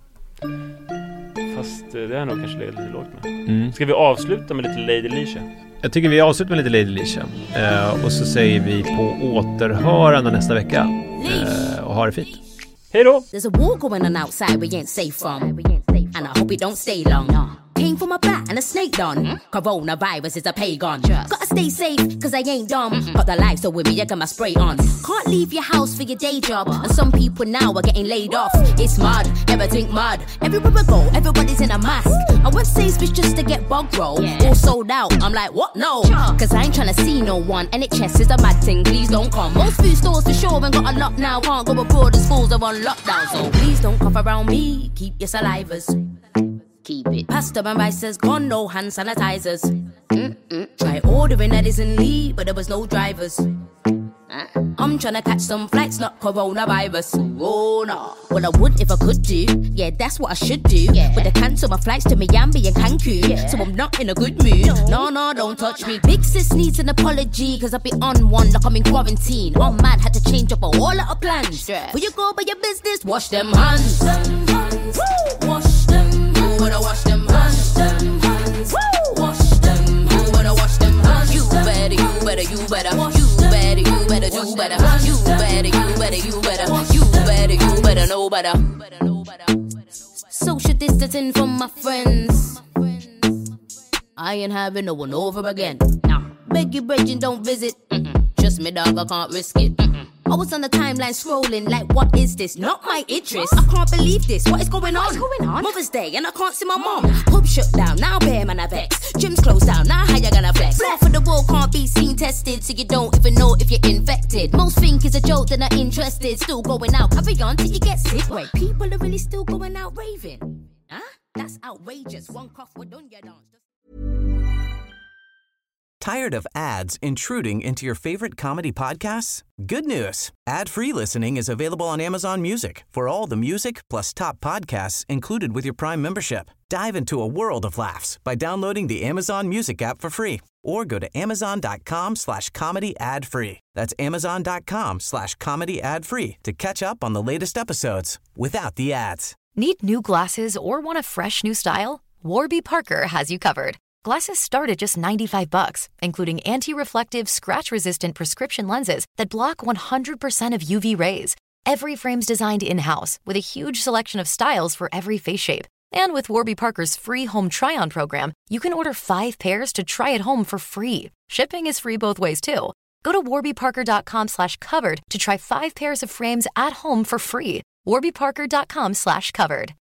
Fast det är nog kanske lite lågt med. Mm. Ska vi avsluta med lite Lady Lisha? Jag tycker vi avslutar med lite Lady Lisha. Eh, och så säger vi på återhörande nästa vecka. Eh, och ha det fint. Hej då! There's a war going on outside we ain't safe from, and I hope it don't stay long. Came from a bat and a snake done. Coronavirus is a pagan. Gotta stay safe, cause I ain't dumb. Got the lights so with me, I got my spray on. Can't leave your house for your day job. And some people now are getting laid off. It's mud, everything mud. Everywhere I go, everybody's in a mask. I went Sainsbury's just to get bug roll. All sold out, I'm like, what? No. Cause I ain't tryna see no one. N H S is a mad thing, please don't come. Most food stores for sure and got a lot now. Can't go abroad, the schools are on lockdown. So please don't cough around me, keep your salivas. Keep it. Pasta and rice has gone, no hand sanitizers. Mm-mm. Try ordering Edison Lee, but there was no drivers. I'm tryna catch some flights, not coronavirus. Oh no. Well, I would if I could do. Yeah, that's what I should do. Yeah. But I cancel my flights to Miami and Cancun. Yeah. So I'm not in a good mood. No, no, don't touch me. Big sis needs an apology, cause I've been on one like I'm in quarantine. Oh man, had to change up a whole lot of plans. Yeah. Will you go by your business? Wash them hands. Them hands. Wash them. Who wanna wash them hands? Them hands. Wash them. Who wanna wash them hands? You better, you better, you better. You better, you better do better. You better, you better, you better. You better, you better know better. Social distancing from my friends. I ain't having no one over again. Nah. Beg you, brethren, don't visit. Mm-mm. Just me, dog, I can't risk it. Mm-mm. I was on the timeline scrolling like, what is this? Not my interest. I can't believe this. What is going on? What is going on? Mother's Day and I can't see my mom. Pub shut down, now bear man I vex. Gym's closed down, now how you gonna flex? Half of the world can't be seen tested, so you don't even know if you're infected. Most think it's a joke, they're not interested. Still going out, carry on till you get sick. Wait, people are really still going out raving? Huh? That's outrageous. One cough, we're done, you dance. Tired of ads intruding into your favorite comedy podcasts? Good news. Ad-free listening is available on Amazon Music for all the music plus top podcasts included with your Prime membership. Dive into a world of laughs by downloading the Amazon Music app for free or go to amazon.com slash comedy ad free. That's amazon.com slash comedy ad free to catch up on the latest episodes without the ads. Need new glasses or want a fresh new style? Warby Parker has you covered. Glasses start at just ninety-five bucks, including anti-reflective, scratch-resistant prescription lenses that block one hundred percent of U V rays. Every frame's designed in-house with a huge selection of styles for every face shape. And with Warby Parker's free home try-on program, you can order five pairs to try at home for free. Shipping is free both ways, too. Go to warbyparker.com slash covered to try five pairs of frames at home for free. warbyparker.com slash covered.